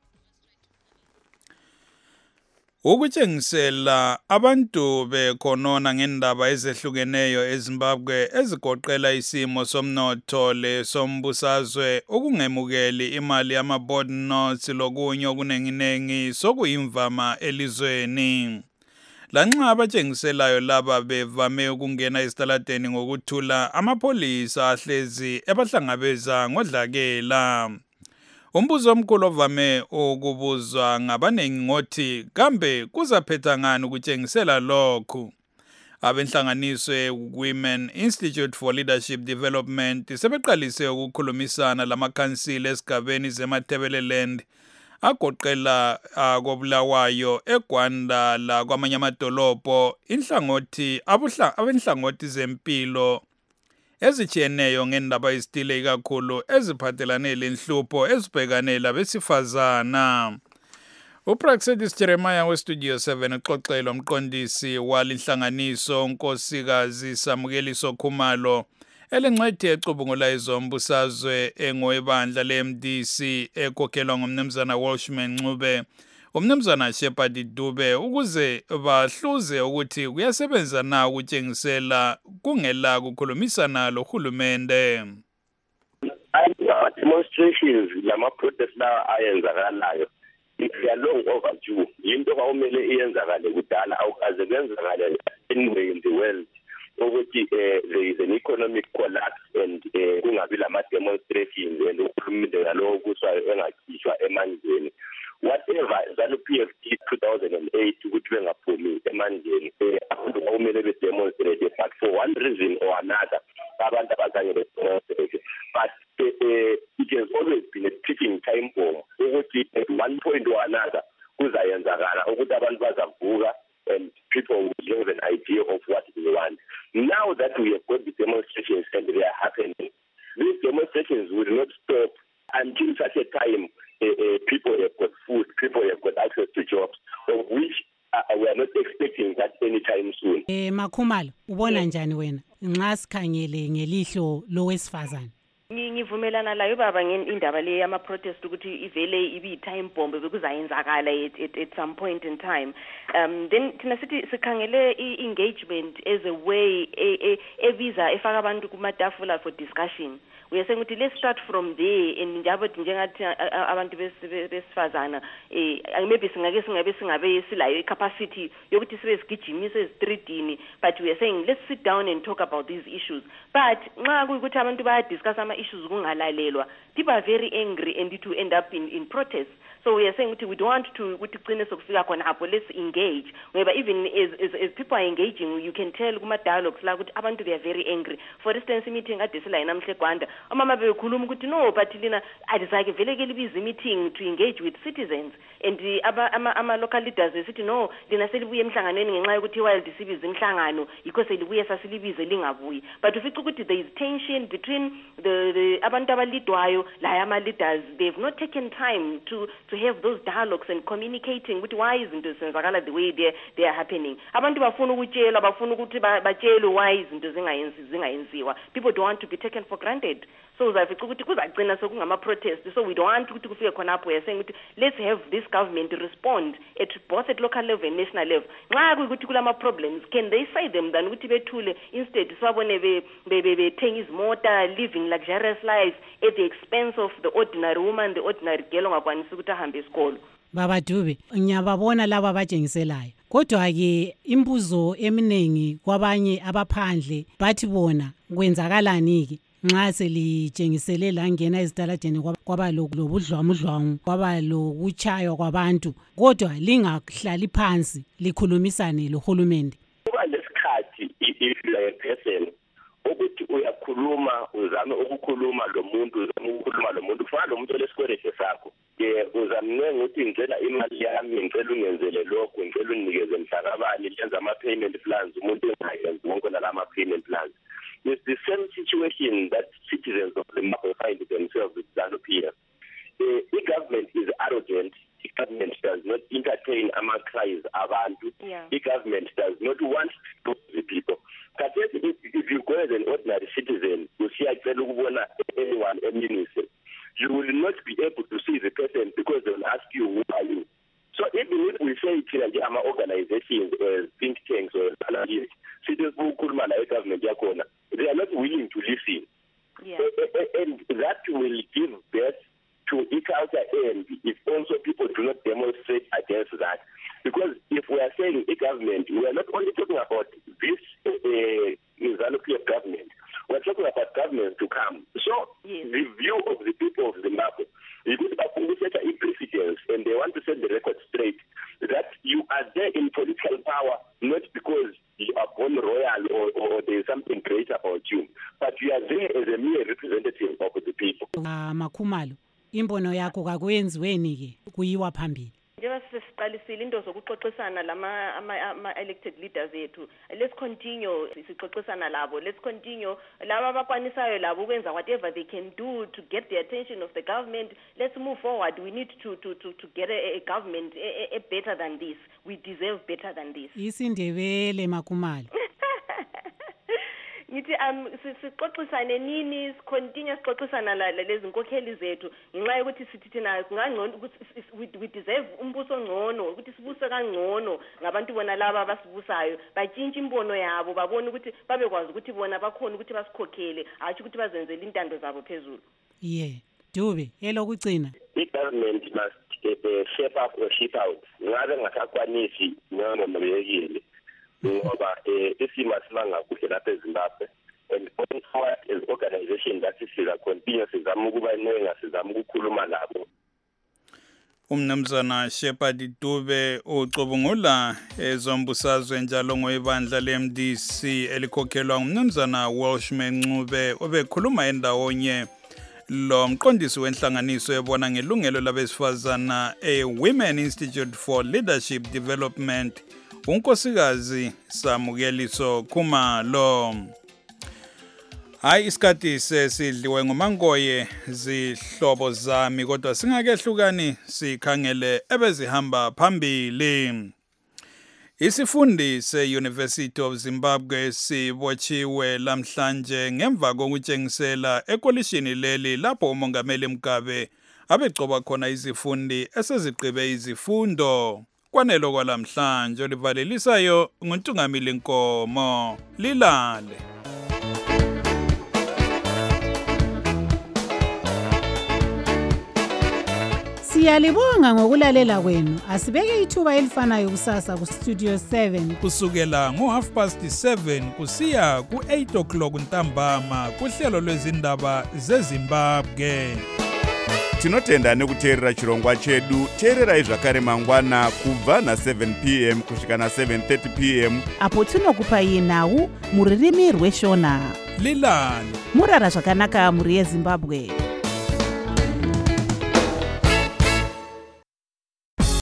Ukutshengisela abantu bekhonona ngendaba ezehlukeneyo eZimbabwe ezigoqela isimo somnotho lesombusazwe okungemukeli imali yama-board notes lokunye okunenginengi sokuyimvama elizweni. Lanxa abatshengiselayo laba bevame ukungena esitaladeni ngokuthula amapholisa ahlezi ebahlangabeza ngodlakela. Umbuzo omkhulu ovame ukubuzwa ngabanengi ngothi kambe kuzaphetha ngani ukutshengisela lokhu. Abenhlanganiswe Women Institute for Leadership Development sebeqalise ukukhulumisana lamakhansila esigabeni zeMatabeleland agoqela koBulawayo eGwanda la kwamanye amadolobho inhlangothi abenhlangothi zempilo ezijiyeneyo ngendaba ezithile kakhulu eziphathelane lenhlupho ezibhekane labesifazana. uPraxedis Jeremiah weStudio 7 uxoxela umqondisi walinhlanganiso unkosikazi Samukeliso Khumalo elencwadi ecubungula izombusazwe engowebandla leMDC ekhokhelwa ngumnumzana Walshman Ncube umnumzana Shepherd Dube ukuze bahluze ukuthi kuyasebenza na ukutshengisela kungela kukhulumisana lohulumende. Demonstrations lama protests la ayenzakalayo they are long overdue. Into kwamele iyenzakale kudala awukaze kwenzakale anywhere in the world. Ukuthi there is an economic collapse and kungabi lama demonstrations and uhulumende ngaloko kuswayo engakhishwa emandleni. Whatever zalo PFD 2008 ukuthi bengaphumi emandleni abantu kumele be demonstrate but for one reason or another abantu abazange be demonstrate but it has always been a ticking time bomb ukuthi at one point or another kuzayenzakala ukuthi abantu bazavuka and people will have an idea of what they want. Now that we have got the demonstrations and they are happening, these demonstrations will not stop until such a time people have got food, people have got access to jobs, of which we are not expecting that anytime soon. Makhumalo, ubona njani wena nxa sikhangele ngelihlo lowesifazane? ngivumelana layo baba indaba le yama protest ukuthi ivele ibi time bomb bekuzayenzakala at some point in time. Then thina sithi sikhangele engagement as a way evisa efaka abantu kumatafula for discussion. We are saying let's start from there and njengathi abantu besifazana maybe singabe silayo capacity yokuthi sibe sigijimise ezitreetini, but we are saying let's sit down and talk about these issues. But nxa kuyikuthi abantu baya discuss ama issues kungalalelwa, people are very angry and it will end up in protests. So we are saying we don't want to kugcine sokufika khona apho, let's engage. Wherever even as people are engaging, you can tell kuma dialogues la ukuthi abantu they are very angry. For instance, meeting ade sila namhle Gwanda, amama bekhuluma ukuthi no, but lina alizake vele ke libiza meeting to engage with citizens, and ama local leaders sithi no, lina selibuye emhlanganweni ngenxa yokuthi while disibiza imhlangano yikho selibuye sasilibize lingabuyi. But ufica ukuthi there is tension between the abantu abalidwayo la ama leaders. They've not taken time to have those dialogues and communicating with why izinto zenzakala the way they are happening. Abantu bafuna ukutshela, bafuna ukuthi batshele why izinto zingayenziwa. People don't want to be taken for granted. So uzafica ukuthi kuzagcina sokungama protest. So we don't want ukuthi kufike khona apho. We are saying let's have this government respond at both at local level and national level. Nxa kuyikuthi kulama problems, can they say them than ukuthi bethule instead sibabone bethenga izimota, living luxurious lives at the expense of the ordinary woman, the ordinary girl ongakwanisi ukuthi ahambe esikolo. Baba Dube, ngiyababona laba abajengiselayo. Kodwa ke imbuzo eminingi kwabanye abaphandle bathi bona kwenzakalani ke nxa selijengisele la ngena ezitaladeni kwaba lobudlwamudlwangu, kwaba lokuchaywa kwabantu, kodwa lingahlali phansi likhulumisane lohulumende. Kuba lesikhathi if you are a person ukuthi uyakhuluma, uzame ukukhuluma lo muntu, kufana lo muntu olesikwelede sakho. Uzamnenga ukuthi ngicela imali yami, ngicela ungenzele lokho, ngicela unikeze mhlakabani, lenza ama-payment plans, umuntu engayenzi wonke nalama payment plans. It's the same situation that citizens of the map find themselves with ZANU-PF. The government is arrogant. The government does not entertain cries abantu. The government does not want to talk to the people. But if you go as an ordinary citizen, you see anyone a minister, you will not be able to see the person because they will ask you, who are you? So even if we say organizations, think tanks or analysts, citizens who government, they are not willing to listen. And that will give birth to a counter end if also people do not demonstrate against that. Because if we are saying a government, we are not only talking about this ZANU-PF government, we are talking about governments to come. So the view of the people of Zimbabwe is set a precedence, and they want to set the record straight that you are there in political power not because you are born royal or there is something great about you, but you are there as a mere representative of the people. Makhumalo, imbono yakho kakwenziweni ke kuyiwa phambili. Njengoba sesiqalisile into zokuxoxisana ama elected leaders yethu, let's continue sixoxisana labo, let's continue laba abakwanisayo labo ukwenza whatever they can do to get the attention of the government. Let's move forward. We need to get a government a better than this. We deserve better than this. Isindebele Makhumalo. Ngithi sixoxisane nini, continue sixoxisana lezi nkokheli zethu ngenxa yokuthi sithi thina kungangcono ukuthi we deserve umbuso ongcono, ukuthi sibuse kangcono ngabantu bona laba abasibusayo batshintshe imbono yabo, babone ukuthi babekwazi ukuthi bona bakhona ukuthi basikhokhele, hayi ukuthi bazenzele intando zabo phezulu. Dube elokucina. I-government must shape up or ship out. Ngabe ngasakwanisi noma nobekile. Ngoba isimo asimanga kuhle lapha eZimbabwe, and going forward as organization that siza continue sizama ukuba nenga, sizama ukukhuluma nabo. Umnumzana Shepherd Dube ucubungula ezombusazwe njalo ngoibandla le-MDC elikhokhelwa ngumnumzana Welshman Ncube obekhuluma endawonye lo mqondisi wenhlanganiso ebona ngelungelo labesifazana Women Institute for Leadership Development, unkosikazi Samukeliso Khumalo. Hayi isikhathi sesidliwe ngumangoye zihlobo zami, kodwa singakehlukani sikhangele ebezihamba phambili. Isifundi se-University of Zimbabwe sibotshiwe lamhlanje ngemva kokutshengisela ekolishini leli lapho umongameli Mugabe abegcoba khona izifundi esezigqibe izifundo. Kwanelo kwalamhlanje olivalelisayo nguNtungamili Nkomo. Lilale. Siyalibonga ngokulalela kwenu. Asibeke ithuba elifanayo kusasa ku Studio 7 kusukela ngo7:30 kusiya ku8 o'clock ntambama kuhlelo lwezindaba zeZimbabwe. Tinotenda nekuteerera chirongwa chedu. Teererai zvakare mangwana kubva na7 p.m. kusvika na7:30 p.m. apo tinokupai nhau muririmi rweshona. Lilale. Murara zvakanaka muri yeZimbabwe.